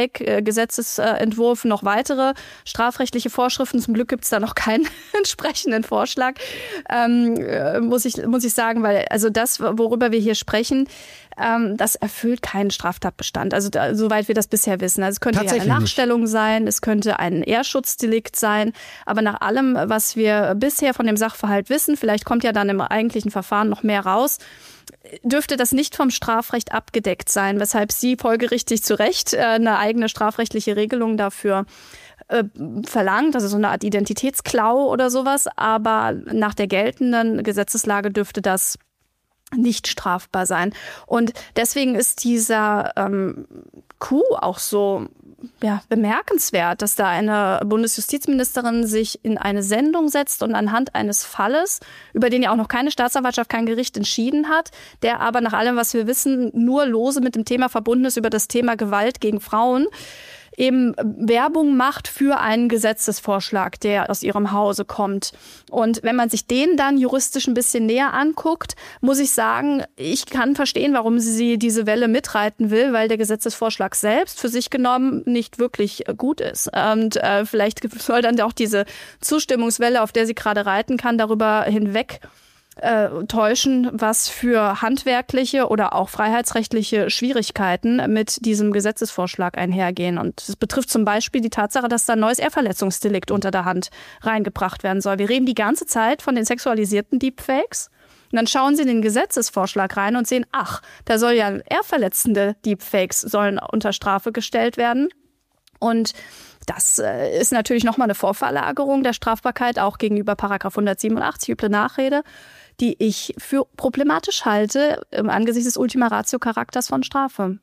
Deepfake-Gesetzesentwurf noch weitere strafrechtliche Vorschriften. Zum Glück gibt es da noch keinen entsprechenden Vorschlag, ähm, muss ich, muss ich sagen, weil also das, worüber wir hier sprechen, ähm, das erfüllt keinen Straftatbestand. Also da, soweit wir das bisher wissen. Also es könnte ja eine Nachstellung sein, es könnte ein Ehrschutzdelikt sein, aber nach allem, was wir bisher von dem Sachverhalt wissen, vielleicht kommt ja dann im eigentlichen Verfahren noch mehr raus, dürfte das nicht vom Strafrecht abgedeckt sein, weshalb sie folgerichtig zu Recht eine eigene strafrechtliche Regelung dafür äh, verlangt, also so eine Art Identitätsklau oder sowas, aber nach der geltenden Gesetzeslage dürfte das nicht strafbar sein. Und deswegen ist dieser ähm, Coup auch so ja, bemerkenswert, dass da eine Bundesjustizministerin sich in eine Sendung setzt und anhand eines Falles, über den ja auch noch keine Staatsanwaltschaft, kein Gericht entschieden hat, der aber nach allem, was wir wissen, nur lose mit dem Thema verbunden ist, über das Thema Gewalt gegen Frauen, eben Werbung macht für einen Gesetzesvorschlag, der aus ihrem Hause kommt. Und wenn man sich den dann juristisch ein bisschen näher anguckt, muss ich sagen, ich kann verstehen, warum sie diese Welle mitreiten will, weil der Gesetzesvorschlag selbst für sich genommen nicht wirklich gut ist. Und äh, vielleicht soll dann auch diese Zustimmungswelle, auf der sie gerade reiten kann, darüber hinweg Äh, täuschen, was für handwerkliche oder auch freiheitsrechtliche Schwierigkeiten mit diesem Gesetzesvorschlag einhergehen. Und das betrifft zum Beispiel die Tatsache, dass da ein neues Ehrverletzungsdelikt unter der Hand reingebracht werden soll. Wir reden die ganze Zeit von den sexualisierten Deepfakes. Und dann schauen Sie in den Gesetzesvorschlag rein und sehen, ach, da soll ja ehrverletzende Deepfakes sollen unter Strafe gestellt werden. Und das äh, ist natürlich nochmal eine Vorverlagerung der Strafbarkeit, auch gegenüber Paragraph hundertsiebenundachtzig, üble Nachrede, die ich für problematisch halte im angesichts des Ultima-Ratio-Charakters von Strafe.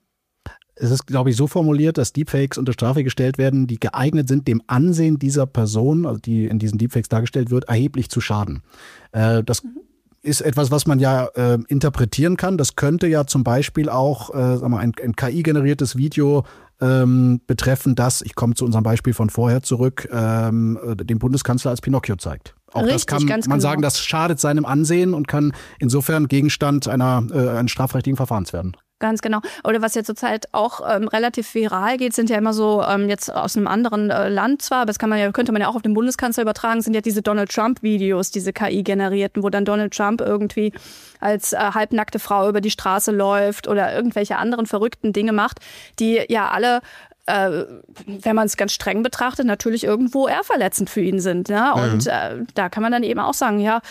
Es ist, glaube ich, so formuliert, dass Deepfakes unter Strafe gestellt werden, die geeignet sind, dem Ansehen dieser Person, also die in diesen Deepfakes dargestellt wird, erheblich zu schaden. Äh, das mhm. ist etwas, was man ja äh, interpretieren kann. Das könnte ja zum Beispiel auch äh, sagen wir, ein, ein K I-generiertes Video ähm, betreffen, das, ich komme zu unserem Beispiel von vorher zurück, ähm, den Bundeskanzler als Pinocchio zeigt. Auch Richtig, das kann man genau. sagen, das schadet seinem Ansehen und kann insofern Gegenstand einer, äh, eines strafrechtlichen Verfahrens werden. Ganz genau. Oder was ja zurzeit auch ähm, relativ viral geht, sind ja immer so, ähm, jetzt aus einem anderen äh, Land zwar, aber das kann man ja, könnte man ja auch auf den Bundeskanzler übertragen, sind ja diese Donald Trump-Videos, diese K I-generierten, wo dann Donald Trump irgendwie als äh, halbnackte Frau über die Straße läuft oder irgendwelche anderen verrückten Dinge macht, die ja alle äh, wenn man es ganz streng betrachtet, natürlich irgendwo ehrverletzend für ihn sind. Ne? Mhm. Und äh, da kann man dann eben auch sagen, ja,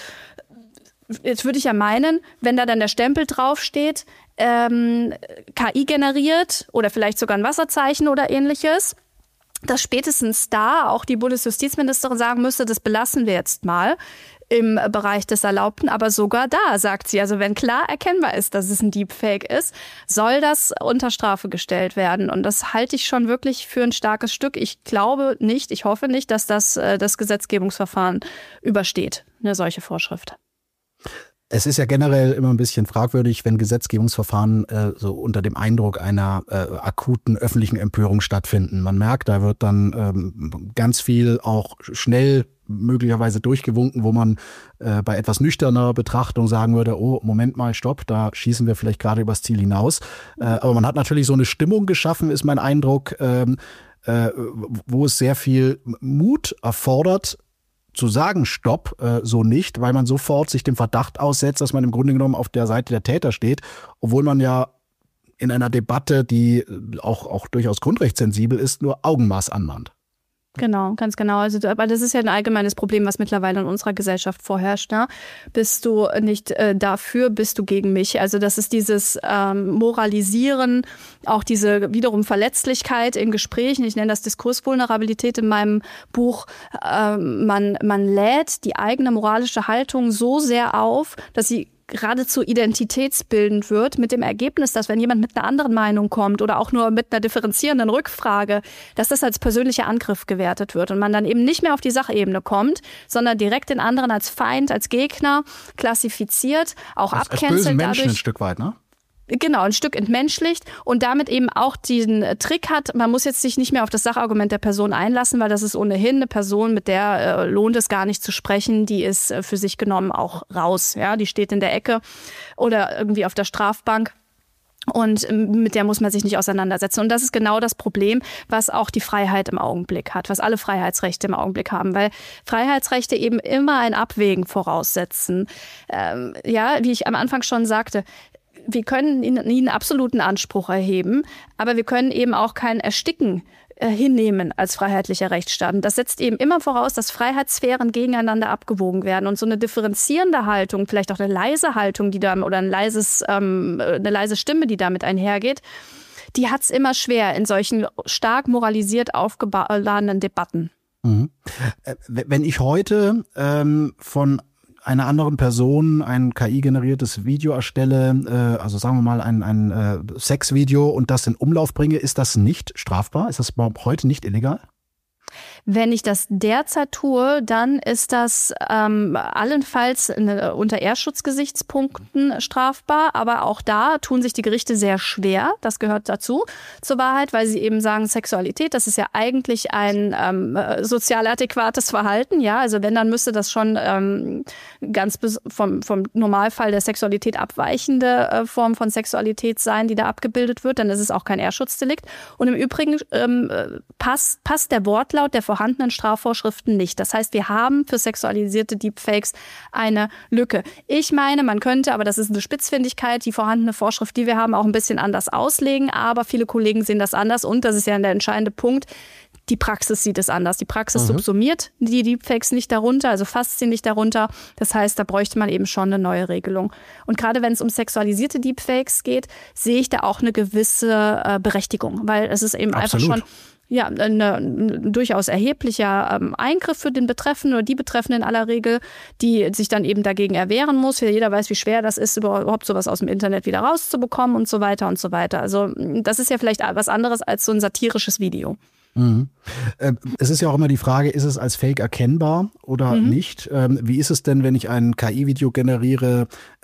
jetzt würde ich ja meinen, wenn da dann der Stempel draufsteht, ähm, K I generiert oder vielleicht sogar ein Wasserzeichen oder ähnliches, dass spätestens da auch die Bundesjustizministerin sagen müsste, das belassen wir jetzt mal im Bereich des Erlaubten. Aber sogar da, sagt sie, also wenn klar erkennbar ist, dass es ein Deepfake ist, soll das unter Strafe gestellt werden. Und das halte ich schon wirklich für ein starkes Stück. Ich glaube nicht, ich hoffe nicht, dass das äh, das Gesetzgebungsverfahren übersteht, eine solche Vorschrift. Es ist ja generell immer ein bisschen fragwürdig, wenn Gesetzgebungsverfahren äh, so unter dem Eindruck einer äh, akuten öffentlichen Empörung stattfinden. Man merkt, da wird dann ähm, ganz viel auch schnell möglicherweise durchgewunken, wo man äh, bei etwas nüchterner Betrachtung sagen würde, oh, Moment mal, stopp, da schießen wir vielleicht gerade übers Ziel hinaus. Äh, aber man hat natürlich so eine Stimmung geschaffen, ist mein Eindruck, ähm, äh, wo es sehr viel Mut erfordert, zu sagen, stopp, äh, so nicht, weil man sofort sich dem Verdacht aussetzt, dass man im Grunde genommen auf der Seite der Täter steht, obwohl man ja in einer Debatte, die auch, auch durchaus grundrechtssensibel ist, nur Augenmaß anmahnt. Genau, ganz genau. Also, aber das ist ja ein allgemeines Problem, was mittlerweile in unserer Gesellschaft vorherrscht. Ne? Bist du nicht äh, dafür, bist du gegen mich? Also das ist dieses ähm, Moralisieren, auch diese wiederum Verletzlichkeit in Gesprächen. Ich nenne das Diskursvulnerabilität in meinem Buch. Ähm, man, man lädt die eigene moralische Haltung so sehr auf, dass sie geradezu identitätsbildend wird, mit dem Ergebnis, dass wenn jemand mit einer anderen Meinung kommt oder auch nur mit einer differenzierenden Rückfrage, dass das als persönlicher Angriff gewertet wird und man dann eben nicht mehr auf die Sachebene kommt, sondern direkt den anderen als Feind, als Gegner klassifiziert, auch als, abcancelt. Als bösen Menschen dadurch, ein Stück weit, ne? Genau, ein Stück entmenschlicht und damit eben auch diesen Trick hat, man muss jetzt sich nicht mehr auf das Sachargument der Person einlassen, weil das ist ohnehin eine Person, mit der äh, lohnt es gar nicht zu sprechen, die ist äh, für sich genommen auch raus, ja, die steht in der Ecke oder irgendwie auf der Strafbank. Und mit der muss man sich nicht auseinandersetzen. Und das ist genau das Problem, was auch die Freiheit im Augenblick hat, was alle Freiheitsrechte im Augenblick haben. Weil Freiheitsrechte eben immer ein Abwägen voraussetzen. Ähm, ja, wie ich am Anfang schon sagte, wir können nie einen absoluten Anspruch erheben, aber wir können eben auch kein Ersticken äh, hinnehmen als freiheitlicher Rechtsstaat. Und das setzt eben immer voraus, dass Freiheitssphären gegeneinander abgewogen werden. Und so eine differenzierende Haltung, vielleicht auch eine leise Haltung, die da oder ein leises, ähm, eine leise Stimme, die damit einhergeht, die hat es immer schwer in solchen stark moralisiert aufgeladenen Debatten. Mhm. Wenn ich heute ähm, von einer anderen Person ein K I-generiertes Video erstelle, äh, also sagen wir mal ein, ein äh, Sexvideo und das in Umlauf bringe, ist das nicht strafbar? Ist das heute nicht illegal? Wenn ich das derzeit tue, dann ist das ähm, allenfalls eine, unter Ehrenschutzgesichtspunkten strafbar. Aber auch da tun sich die Gerichte sehr schwer. Das gehört dazu, zur Wahrheit, weil sie eben sagen, Sexualität, das ist ja eigentlich ein ähm, sozial adäquates Verhalten. Ja, also wenn, dann müsste das schon ähm, ganz vom, vom Normalfall der Sexualität abweichende äh, Form von Sexualität sein, die da abgebildet wird. Dann ist es auch kein Ehrschutzdelikt. Und im Übrigen ähm, passt, passt der Wortlaut der vorhandenen Strafvorschriften nicht. Das heißt, wir haben für sexualisierte Deepfakes eine Lücke. Ich meine, man könnte, aber das ist eine Spitzfindigkeit, die vorhandene Vorschrift, die wir haben, auch ein bisschen anders auslegen. Aber viele Kollegen sehen das anders und das ist ja der entscheidende Punkt. Die Praxis sieht es anders. Die Praxis mhm. subsumiert die Deepfakes nicht darunter, also fasst sie nicht darunter. Das heißt, da bräuchte man eben schon eine neue Regelung. Und gerade wenn es um sexualisierte Deepfakes geht, sehe ich da auch eine gewisse äh, Berechtigung, weil es ist eben Absolut. einfach schon ja, ein, ein durchaus erheblicher ähm, Eingriff für den Betreffenden oder die Betreffenden in aller Regel, die sich dann eben dagegen erwehren muss. Jeder weiß, wie schwer das ist, überhaupt sowas aus dem Internet wieder rauszubekommen und so weiter und so weiter. Also das ist ja vielleicht was anderes als so ein satirisches Video. Mhm. Es ist ja auch immer die Frage, ist es als Fake erkennbar oder mhm. nicht? Wie ist es denn, wenn ich ein K I-Video generiere,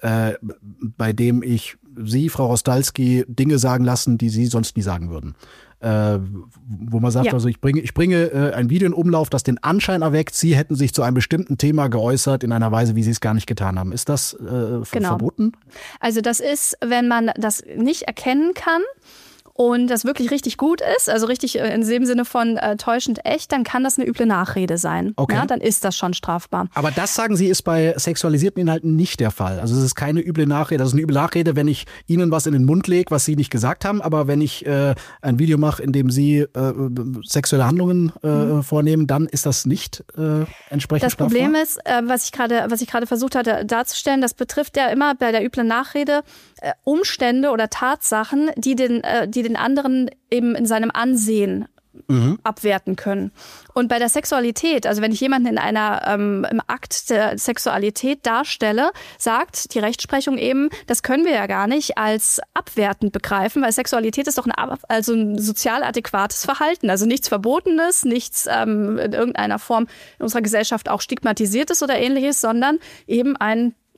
bei dem ich Sie, Frau Rostalski, Dinge sagen lassen, die Sie sonst nie sagen würden? Äh, wo man sagt, ja. also ich bringe, ich bringe äh, ein Video in Umlauf, das den Anschein erweckt, Sie hätten sich zu einem bestimmten Thema geäußert in einer Weise, wie Sie es gar nicht getan haben. Ist das äh, genau. verboten? Also das ist, wenn man das nicht erkennen kann und das wirklich richtig gut ist, also richtig in dem Sinne von äh, täuschend echt, dann kann das eine üble Nachrede sein. Okay. Ja, dann ist das schon strafbar. Aber das, sagen Sie, ist bei sexualisierten Inhalten nicht der Fall. Also es ist keine üble Nachrede. Das ist eine üble Nachrede, wenn ich Ihnen was in den Mund lege, was Sie nicht gesagt haben. Aber wenn ich äh, ein Video mache, in dem Sie äh, sexuelle Handlungen äh, mhm. vornehmen, dann ist das nicht äh, entsprechend das strafbar? Das Problem ist, äh, was ich gerade was ich gerade versucht hatte darzustellen, das betrifft ja immer bei der üblen Nachrede äh, Umstände oder Tatsachen, die den, äh, die den anderen eben in seinem Ansehen mhm. abwerten können. Und bei der Sexualität, also wenn ich jemanden in einer ähm, im Akt der Sexualität darstelle, sagt die Rechtsprechung eben, das können wir ja gar nicht als abwertend begreifen, weil Sexualität ist doch ein, also ein sozial adäquates Verhalten, also nichts Verbotenes, nichts ähm, in irgendeiner Form in unserer Gesellschaft auch stigmatisiertes oder ähnliches, sondern eben ein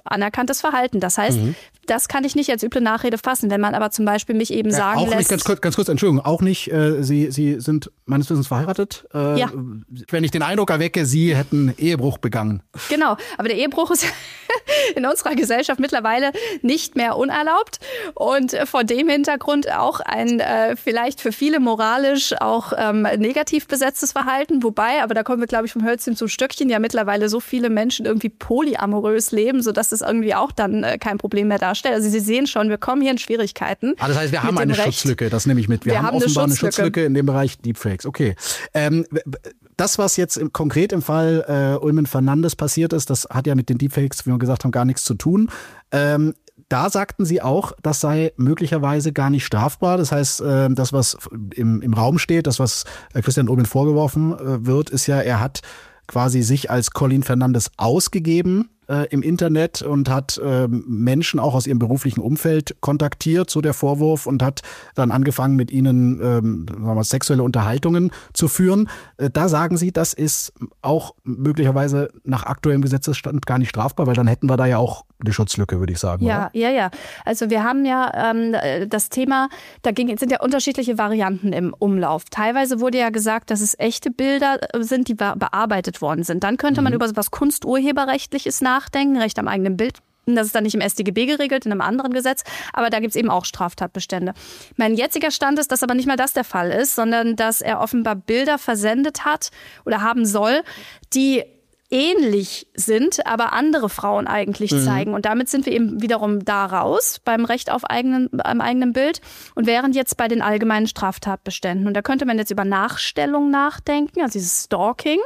anerkanntes Verhalten. Das heißt, mhm. das kann ich nicht als üble Nachrede fassen. Wenn man aber zum Beispiel mich eben ja, sagen auch lässt... Nicht, ganz kurz, ganz kurz, Entschuldigung, auch nicht, äh, Sie, Sie sind meines Wissens verheiratet. Äh, ja. Wenn ich den Eindruck erwecke, Sie hätten Ehebruch begangen. Genau, aber der Ehebruch ist in unserer Gesellschaft mittlerweile nicht mehr unerlaubt und vor dem Hintergrund auch ein äh, vielleicht für viele moralisch auch ähm, negativ besetztes Verhalten. Wobei, aber da kommen wir, glaube ich, vom Hölzchen zum Stöckchen, ja mittlerweile so viele Menschen irgendwie polyamorös leben, sodass das irgendwie auch dann äh, kein Problem mehr darstellt. Also Sie sehen schon, wir kommen hier in Schwierigkeiten. Ah, das heißt, wir haben eine Recht. Schutzlücke, das nehme ich mit. Wir, wir haben, haben offenbar eine Schutzlücke. eine Schutzlücke in dem Bereich Deepfakes. Okay. Ähm, das, was jetzt im, konkret im Fall äh, Ulmen Fernandes passiert ist, das hat ja mit den Deepfakes, wie wir gesagt haben, gar nichts zu tun. Ähm, Da sagten Sie auch, das sei möglicherweise gar nicht strafbar. Das heißt, das, was im, im Raum steht, das, was Christian Ulmen vorgeworfen wird, ist ja, er hat quasi sich als Colin Fernandes ausgegeben äh, im Internet und hat äh, Menschen auch aus ihrem beruflichen Umfeld kontaktiert, so der Vorwurf, und hat dann angefangen, mit ihnen ähm, sagen wir mal, sexuelle Unterhaltungen zu führen. Äh, da sagen Sie, das ist auch möglicherweise nach aktuellem Gesetzesstand gar nicht strafbar, weil dann hätten wir da ja auch eine Schutzlücke, würde ich sagen. Ja, oder? ja, ja. Also wir haben ja ähm, das Thema, da ging, sind ja unterschiedliche Varianten im Umlauf. Teilweise wurde ja gesagt, dass es echte Bilder sind, die bearbeitet worden sind. Dann könnte man mhm. über was Kunsturheberrechtliches nachdenken, Recht am eigenen Bild. Das ist dann nicht im S t G B geregelt, in einem anderen Gesetz, aber da gibt es eben auch Straftatbestände. Mein jetziger Stand ist, dass aber nicht mal das der Fall ist, sondern dass er offenbar Bilder versendet hat oder haben soll, die ähnlich sind, aber andere Frauen eigentlich mhm. zeigen. Und damit sind wir eben wiederum da raus beim Recht auf eigenen, am eigenen Bild und wären jetzt bei den allgemeinen Straftatbeständen. Und da könnte man jetzt über Nachstellung nachdenken, also dieses Stalking.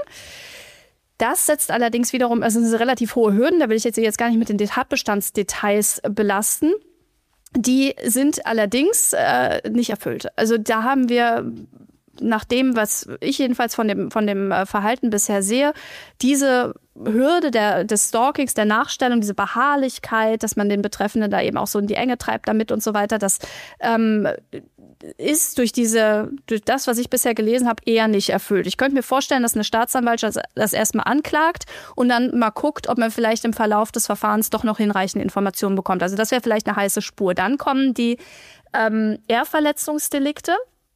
Das setzt allerdings wiederum, also sind relativ hohe Hürden, da will ich jetzt, jetzt gar nicht mit den Tatbestandsdetails belasten. Die sind allerdings äh, nicht erfüllt. Also da haben wir, nach dem, was ich jedenfalls von dem, von dem Verhalten bisher sehe, diese Hürde der, des Stalkings, der Nachstellung, diese Beharrlichkeit, dass man den Betreffenden da eben auch so in die Enge treibt damit und so weiter, das ähm, ist durch diese, durch das, was ich bisher gelesen habe, eher nicht erfüllt. Ich könnte mir vorstellen, dass eine Staatsanwaltschaft das erstmal anklagt und dann mal guckt, ob man vielleicht im Verlauf des Verfahrens doch noch hinreichende Informationen bekommt. Also das wäre vielleicht eine heiße Spur. Dann kommen die ähm, Ehrverletzungsdelikte.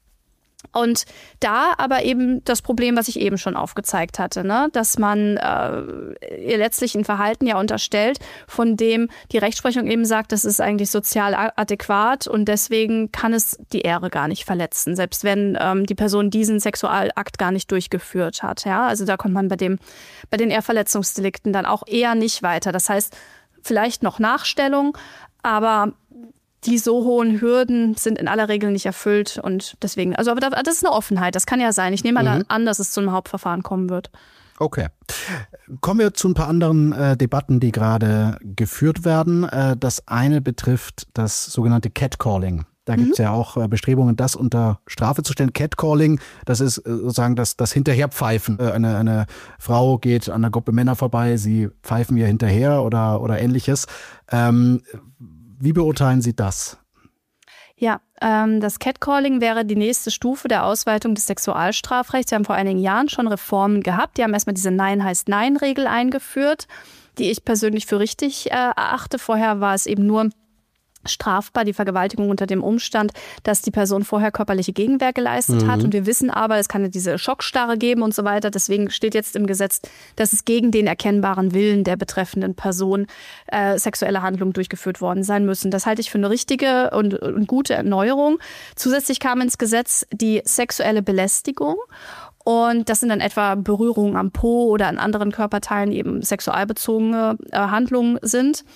Und da aber eben das Problem, was ich eben schon aufgezeigt hatte, ne? Dass man äh, ihr letztlich ein Verhalten ja unterstellt, von dem die Rechtsprechung eben sagt, das ist eigentlich sozial adäquat und deswegen kann es die Ehre gar nicht verletzen, selbst wenn ähm, die Person diesen Sexualakt gar nicht durchgeführt hat. Ja? Also da kommt man bei dem, bei den Ehrverletzungsdelikten dann auch eher nicht weiter. Das heißt, vielleicht noch Nachstellung, aber die so hohen Hürden sind in aller Regel nicht erfüllt und deswegen, also aber das ist eine Offenheit, das kann ja sein. Ich nehme mal mhm. an, dass es zu einem Hauptverfahren kommen wird. Okay. Kommen wir zu ein paar anderen äh, Debatten, die gerade geführt werden. Äh, das eine betrifft das sogenannte Catcalling. Da mhm. gibt es ja auch äh, Bestrebungen, das unter Strafe zu stellen. Catcalling, das ist äh, sozusagen das, das Hinterherpfeifen. Äh, eine, eine Frau geht an einer Gruppe Männer vorbei, sie pfeifen ihr hinterher oder, oder ähnliches. Ähm, Wie beurteilen Sie das? Ja, ähm, das Catcalling wäre die nächste Stufe der Ausweitung des Sexualstrafrechts. Wir haben vor einigen Jahren schon Reformen gehabt. Die haben erstmal diese Nein heißt Nein-Regel eingeführt, die ich persönlich für richtig äh, erachte. Vorher war es eben nur strafbar, die Vergewaltigung unter dem Umstand, dass die Person vorher körperliche Gegenwehr geleistet mhm. hat. Und wir wissen aber, es kann ja diese Schockstarre geben und so weiter. Deswegen steht jetzt im Gesetz, dass es gegen den erkennbaren Willen der betreffenden Person äh, sexuelle Handlungen durchgeführt worden sein müssen. Das halte ich für eine richtige und, und gute Erneuerung. Zusätzlich kam ins Gesetz die sexuelle Belästigung. Und das sind dann etwa Berührungen am Po oder an anderen Körperteilen, die eben sexualbezogene äh, Handlungen sind.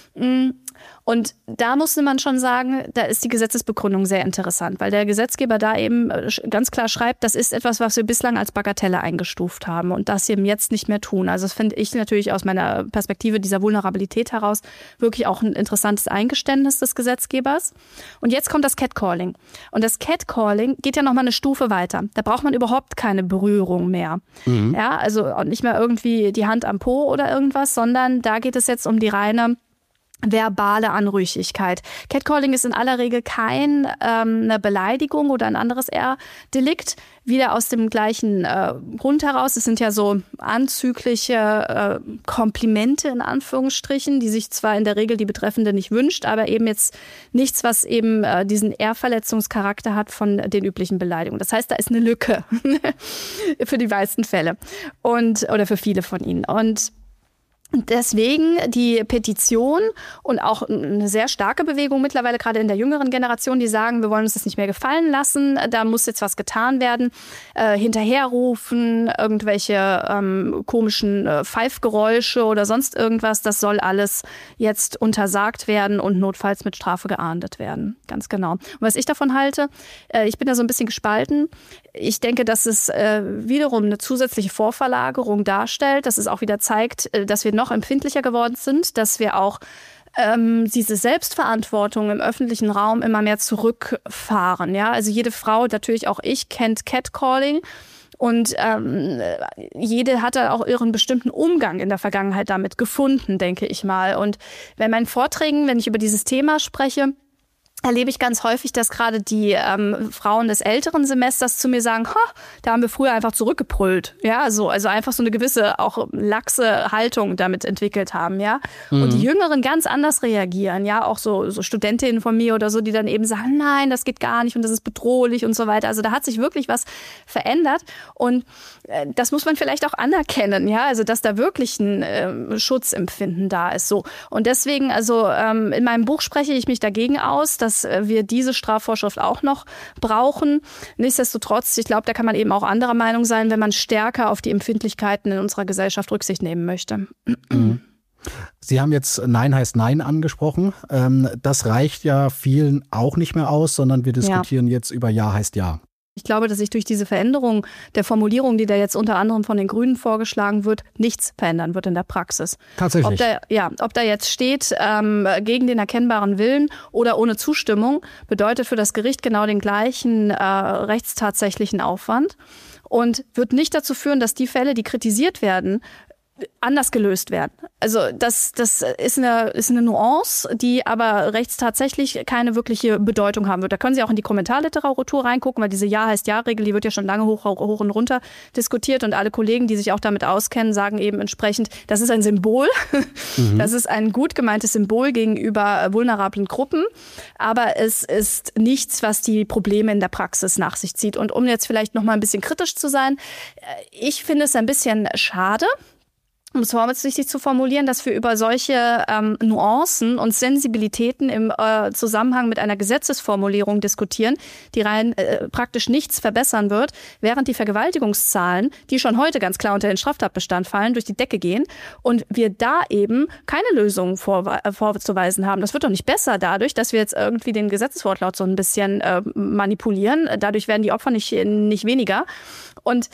Und da musste man schon sagen, da ist die Gesetzesbegründung sehr interessant, weil der Gesetzgeber da eben ganz klar schreibt, das ist etwas, was wir bislang als Bagatelle eingestuft haben und das eben jetzt nicht mehr tun. Also das finde ich natürlich aus meiner Perspektive dieser Vulnerabilität heraus wirklich auch ein interessantes Eingeständnis des Gesetzgebers. Und jetzt kommt das Catcalling. Und das Catcalling geht ja noch mal eine Stufe weiter. Da braucht man überhaupt keine Berührung mehr. Mhm. Ja, also nicht mehr irgendwie die Hand am Po oder irgendwas, sondern da geht es jetzt um die reine verbale Anrüchigkeit. Catcalling ist in aller Regel keine ähm, Beleidigung oder ein anderes eher Delikt. Wieder aus dem gleichen äh, Grund heraus. Es sind ja so anzügliche äh, Komplimente in Anführungsstrichen, die sich zwar in der Regel die Betreffende nicht wünscht, aber eben jetzt nichts, was eben äh, diesen Ehrverletzungscharakter hat von den üblichen Beleidigungen. Das heißt, da ist eine Lücke für die meisten Fälle und oder für viele von ihnen. Und deswegen die Petition und auch eine sehr starke Bewegung mittlerweile, gerade in der jüngeren Generation, die sagen, wir wollen uns das nicht mehr gefallen lassen, da muss jetzt was getan werden, äh, hinterherrufen, irgendwelche ähm, komischen äh, Pfeifgeräusche oder sonst irgendwas, das soll alles jetzt untersagt werden und notfalls mit Strafe geahndet werden. Ganz genau. Und was ich davon halte, äh, ich bin da so ein bisschen gespalten. Ich denke, dass es äh, wiederum eine zusätzliche Vorverlagerung darstellt, dass es auch wieder zeigt, äh, dass wir noch empfindlicher geworden sind, dass wir auch ähm, diese Selbstverantwortung im öffentlichen Raum immer mehr zurückfahren. Ja? Also jede Frau, natürlich auch ich, kennt Catcalling. Und ähm, jede hat da auch ihren bestimmten Umgang in der Vergangenheit damit gefunden, denke ich mal. Und bei meinen Vorträgen, wenn ich über dieses Thema spreche, erlebe ich ganz häufig, dass gerade die ähm, Frauen des älteren Semesters zu mir sagen, ha, da haben wir früher einfach zurückgebrüllt. Ja, so, also einfach so eine gewisse, auch laxe Haltung damit entwickelt haben, ja. Mhm. Und die Jüngeren ganz anders reagieren, ja, auch so, so Studentinnen von mir oder so, die dann eben sagen, nein, das geht gar nicht und das ist bedrohlich und so weiter. Also da hat sich wirklich was verändert und äh, das muss man vielleicht auch anerkennen, ja, also dass da wirklich ein äh, Schutzempfinden da ist, so. Und deswegen, also ähm, in meinem Buch spreche ich mich dagegen aus, dass wir diese Strafvorschrift auch noch brauchen. Nichtsdestotrotz, ich glaube, da kann man eben auch anderer Meinung sein, wenn man stärker auf die Empfindlichkeiten in unserer Gesellschaft Rücksicht nehmen möchte. Sie haben jetzt Nein heißt Nein angesprochen. Das reicht ja vielen auch nicht mehr aus, sondern wir diskutieren ja jetzt über Ja heißt Ja. Ich glaube, dass sich durch diese Veränderung der Formulierung, die da jetzt unter anderem von den Grünen vorgeschlagen wird, nichts verändern wird in der Praxis. Tatsächlich. Ob da, ja, ob da jetzt steht, ähm, gegen den erkennbaren Willen oder ohne Zustimmung, bedeutet für das Gericht genau den gleichen äh, rechtstatsächlichen Aufwand und wird nicht dazu führen, dass die Fälle, die kritisiert werden, anders gelöst werden. Also das, das ist eine, ist eine Nuance, die aber rechtstatsächlich keine wirkliche Bedeutung haben wird. Da können Sie auch in die Kommentarliteratur reingucken, weil diese Ja heißt Ja-Regel, die wird ja schon lange hoch, hoch und runter diskutiert und alle Kollegen, die sich auch damit auskennen, sagen eben entsprechend, das ist ein Symbol, mhm. das ist ein gut gemeintes Symbol gegenüber vulnerablen Gruppen, aber es ist nichts, was die Probleme in der Praxis nach sich zieht. Und um jetzt vielleicht noch mal ein bisschen kritisch zu sein, ich finde es ein bisschen schade, um es vorsichtig zu formulieren, dass wir über solche ähm, Nuancen und Sensibilitäten im äh, Zusammenhang mit einer Gesetzesformulierung diskutieren, die rein äh, praktisch nichts verbessern wird, während die Vergewaltigungszahlen, die schon heute ganz klar unter den Straftatbestand fallen, durch die Decke gehen und wir da eben keine Lösungen vor, äh, vorzuweisen haben. Das wird doch nicht besser dadurch, dass wir jetzt irgendwie den Gesetzeswortlaut so ein bisschen äh, manipulieren. Dadurch werden die Opfer nicht, nicht weniger. Und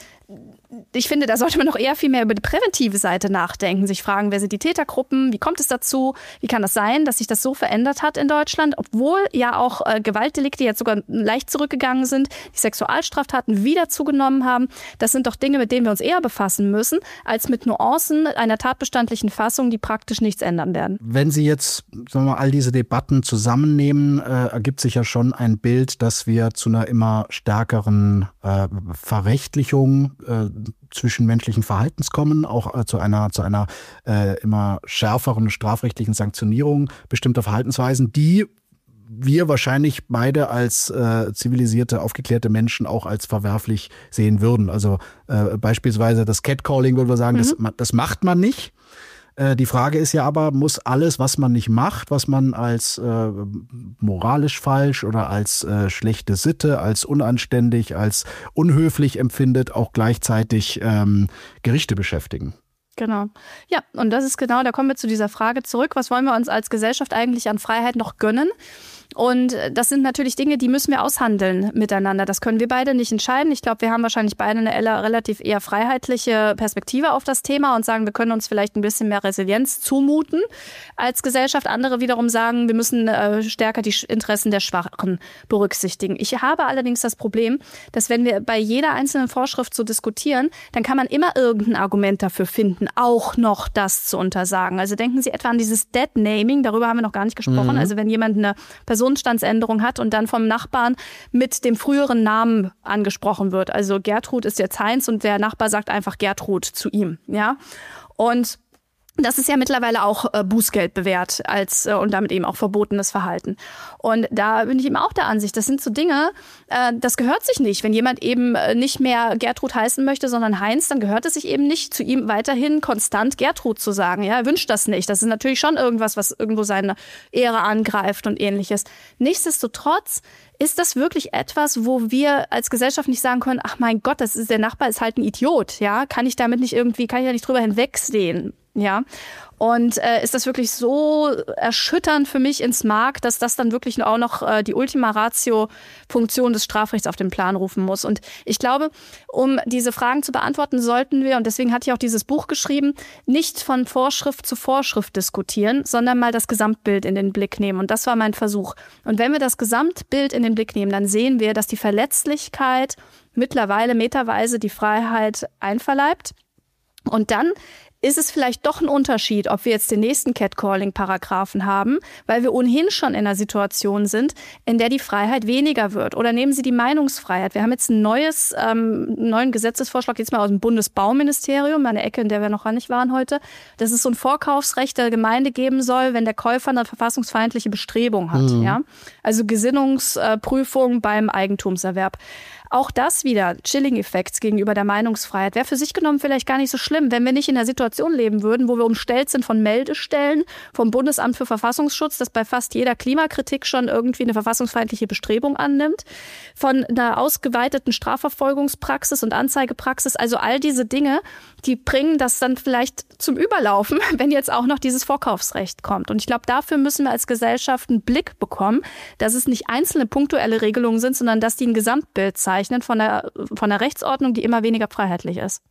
ich finde, da sollte man noch eher viel mehr über die präventive Seite nachdenken, sich fragen, wer sind die Tätergruppen, wie kommt es dazu, wie kann das sein, dass sich das so verändert hat in Deutschland, obwohl ja auch äh, Gewaltdelikte jetzt sogar leicht zurückgegangen sind, die Sexualstraftaten wieder zugenommen haben. Das sind doch Dinge, mit denen wir uns eher befassen müssen, als mit Nuancen einer tatbestandlichen Fassung, die praktisch nichts ändern werden. Wenn Sie jetzt, sagen wir mal, all diese Debatten zusammennehmen, äh, ergibt sich ja schon ein Bild, dass wir zu einer immer stärkeren äh, Verrechtlichung äh, zwischenmenschlichen Verhaltens kommen, auch äh, zu einer zu einer äh, immer schärferen strafrechtlichen Sanktionierung bestimmter Verhaltensweisen, die wir wahrscheinlich beide als äh, zivilisierte, aufgeklärte Menschen auch als verwerflich sehen würden. Also äh, beispielsweise das Catcalling, würden wir sagen, mhm. das, das macht man nicht. Die Frage ist ja aber, muss alles, was man nicht macht, was man als äh, moralisch falsch oder als äh, schlechte Sitte, als unanständig, als unhöflich empfindet, auch gleichzeitig ähm, Gerichte beschäftigen? Genau. Ja, und das ist genau, da kommen wir zu dieser Frage zurück. Was wollen wir uns als Gesellschaft eigentlich an Freiheit noch gönnen? Und das sind natürlich Dinge, die müssen wir aushandeln miteinander. Das können wir beide nicht entscheiden. Ich glaube, wir haben wahrscheinlich beide eine relativ eher freiheitliche Perspektive auf das Thema und sagen, wir können uns vielleicht ein bisschen mehr Resilienz zumuten als Gesellschaft. Andere wiederum sagen, wir müssen äh, stärker die Interessen der Schwachen berücksichtigen. Ich habe allerdings das Problem, dass wenn wir bei jeder einzelnen Vorschrift so diskutieren, dann kann man immer irgendein Argument dafür finden, auch noch das zu untersagen. Also denken Sie etwa an dieses Dead-Naming, darüber haben wir noch gar nicht gesprochen. Mhm. Also wenn jemand eine Personenstandsänderung hat und dann vom Nachbarn mit dem früheren Namen angesprochen wird. Also Gertrud ist jetzt Heinz und der Nachbar sagt einfach Gertrud zu ihm. Ja, und das ist ja mittlerweile auch äh, Bußgeld bewährt als äh, und damit eben auch verbotenes Verhalten. Und da bin ich eben auch der Ansicht, das sind so Dinge, äh, das gehört sich nicht. Wenn jemand eben äh, nicht mehr Gertrud heißen möchte, sondern Heinz, dann gehört es sich eben nicht, zu ihm weiterhin konstant Gertrud zu sagen. Ja, er wünscht das nicht. Das ist natürlich schon irgendwas, was irgendwo seine Ehre angreift und Ähnliches. Nichtsdestotrotz ist das wirklich etwas, wo wir als Gesellschaft nicht sagen können, ach mein Gott, das ist, der Nachbar ist halt ein Idiot, ja, kann ich damit nicht irgendwie, kann ich da nicht drüber hinwegsehen, ja. Und äh, ist das wirklich so erschütternd für mich ins Mark, dass das dann wirklich auch noch äh, die Ultima Ratio-Funktion des Strafrechts auf den Plan rufen muss. Und ich glaube, um diese Fragen zu beantworten, sollten wir, und deswegen hatte ich auch dieses Buch geschrieben, nicht von Vorschrift zu Vorschrift diskutieren, sondern mal das Gesamtbild in den Blick nehmen. Und das war mein Versuch. Und wenn wir das Gesamtbild in den Blick nehmen, dann sehen wir, dass die Verletzlichkeit mittlerweile meterweise die Freiheit einverleibt. Und dann ist es vielleicht doch ein Unterschied, ob wir jetzt den nächsten Catcalling-Paragraphen haben, weil wir ohnehin schon in einer Situation sind, in der die Freiheit weniger wird. Oder nehmen Sie die Meinungsfreiheit. Wir haben jetzt ein neues, ähm, neuen Gesetzesvorschlag, jetzt mal aus dem Bundesbauministerium, eine Ecke, in der wir noch gar nicht waren heute. Das ist so ein Vorkaufsrecht der Gemeinde geben soll, wenn der Käufer eine verfassungsfeindliche Bestrebung hat. Mhm. Ja? Also Gesinnungsprüfung beim Eigentumserwerb. Auch das wieder, Chilling-Effekt gegenüber der Meinungsfreiheit, wäre für sich genommen vielleicht gar nicht so schlimm, wenn wir nicht in der Situation leben würden, wo wir umstellt sind von Meldestellen, vom Bundesamt für Verfassungsschutz, das bei fast jeder Klimakritik schon irgendwie eine verfassungsfeindliche Bestrebung annimmt, von einer ausgeweiteten Strafverfolgungspraxis und Anzeigepraxis. Also all diese Dinge, die bringen das dann vielleicht zum Überlaufen, wenn jetzt auch noch dieses Vorkaufsrecht kommt. Und ich glaube, dafür müssen wir als Gesellschaft einen Blick bekommen, dass es nicht einzelne punktuelle Regelungen sind, sondern dass die ein Gesamtbild zeigen. Von der, von der Rechtsordnung, die immer weniger freiheitlich ist.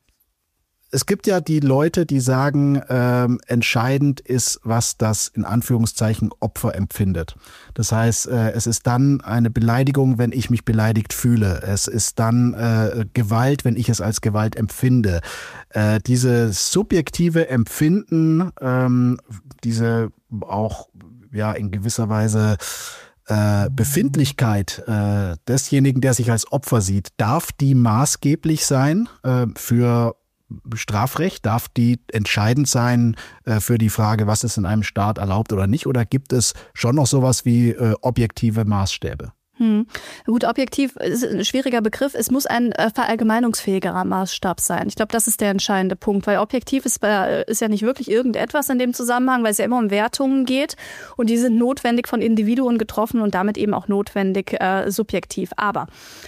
Es gibt ja die Leute, die sagen, ähm, entscheidend ist, was das in Anführungszeichen Opfer empfindet. Das heißt, äh, es ist dann eine Beleidigung, wenn ich mich beleidigt fühle. Es ist dann äh, Gewalt, wenn ich es als Gewalt empfinde. Äh, dieses subjektive Empfinden, ähm, diese auch ja in gewisser Weise Befindlichkeit äh, desjenigen, der sich als Opfer sieht, darf die maßgeblich sein äh, für Strafrecht? Darf die entscheidend sein äh, für die Frage, was ist in einem Staat erlaubt oder nicht? Oder gibt es schon noch sowas wie äh, objektive Maßstäbe? Hm. Gut, objektiv ist ein schwieriger Begriff. Es muss ein äh, verallgemeinungsfähigerer Maßstab sein. Ich glaube, das ist der entscheidende Punkt, weil objektiv ist, äh, ist ja nicht wirklich irgendetwas in dem Zusammenhang, weil es ja immer um Wertungen geht und die sind notwendig von Individuen getroffen und damit eben auch notwendig äh, subjektiv. Aber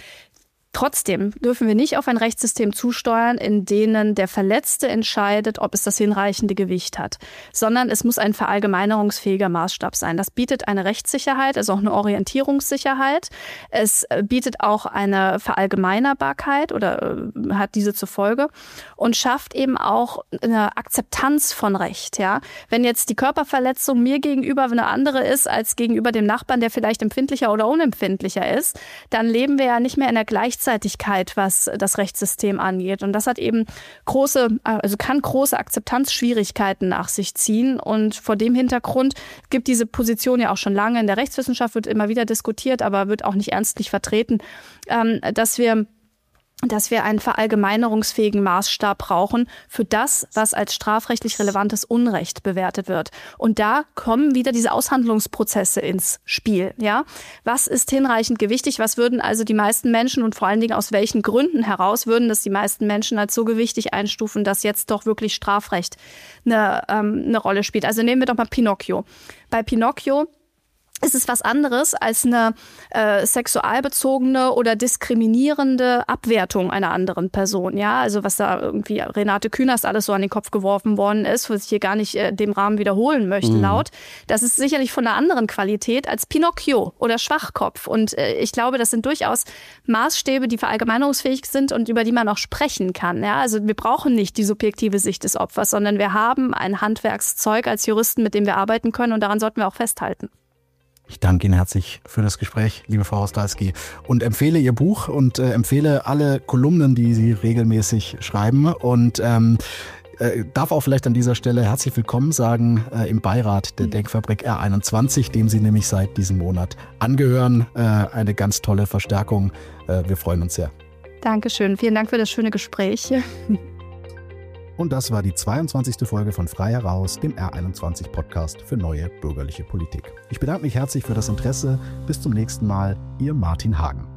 trotzdem dürfen wir nicht auf ein Rechtssystem zusteuern, in denen der Verletzte entscheidet, ob es das hinreichende Gewicht hat, sondern es muss ein verallgemeinerungsfähiger Maßstab sein. Das bietet eine Rechtssicherheit, also auch eine Orientierungssicherheit. Es bietet auch eine Verallgemeinerbarkeit oder äh, hat diese zur Folge und schafft eben auch eine Akzeptanz von Recht. Ja, wenn jetzt die Körperverletzung mir gegenüber eine andere ist als gegenüber dem Nachbarn, der vielleicht empfindlicher oder unempfindlicher ist, dann leben wir ja nicht mehr in der Gleichzeitigkeit, was das Rechtssystem angeht. Und das hat eben große, also kann große Akzeptanzschwierigkeiten nach sich ziehen. Und vor dem Hintergrund gibt diese Position ja auch schon lange in der Rechtswissenschaft, wird immer wieder diskutiert, aber wird auch nicht ernstlich vertreten, dass wir dass wir einen verallgemeinerungsfähigen Maßstab brauchen für das, was als strafrechtlich relevantes Unrecht bewertet wird. Und da kommen wieder diese Aushandlungsprozesse ins Spiel. Ja, was ist hinreichend gewichtig? Was würden also die meisten Menschen und vor allen Dingen aus welchen Gründen heraus würden das die meisten Menschen als so gewichtig einstufen, dass jetzt doch wirklich Strafrecht eine, ähm, eine Rolle spielt? Also nehmen wir doch mal Pinocchio. Bei Pinocchio ist es was anderes als eine äh, sexualbezogene oder diskriminierende Abwertung einer anderen Person. Ja, also was da irgendwie Renate Künast alles so an den Kopf geworfen worden ist, was ich hier gar nicht äh, dem Rahmen wiederholen möchte, mhm. laut. Das ist sicherlich von einer anderen Qualität als Pinocchio oder Schwachkopf. Und äh, ich glaube, das sind durchaus Maßstäbe, die verallgemeinerungsfähig sind und über die man auch sprechen kann. Ja, also wir brauchen nicht die subjektive Sicht des Opfers, sondern wir haben ein Handwerkszeug als Juristen, mit dem wir arbeiten können, und daran sollten wir auch festhalten. Ich danke Ihnen herzlich für das Gespräch, liebe Frau Ostalski, und empfehle Ihr Buch und äh, empfehle alle Kolumnen, die Sie regelmäßig schreiben, und ähm, äh, darf auch vielleicht an dieser Stelle herzlich willkommen sagen äh, im Beirat der Denkfabrik R einundzwanzig, dem Sie nämlich seit diesem Monat angehören. Äh, eine ganz tolle Verstärkung. Äh, wir freuen uns sehr. Dankeschön. Vielen Dank für das schöne Gespräch. Und das war die zweiundzwanzigste Folge von Frei heraus, dem R einundzwanzig Podcast für neue bürgerliche Politik. Ich bedanke mich herzlich für das Interesse. Bis zum nächsten Mal, Ihr Martin Hagen.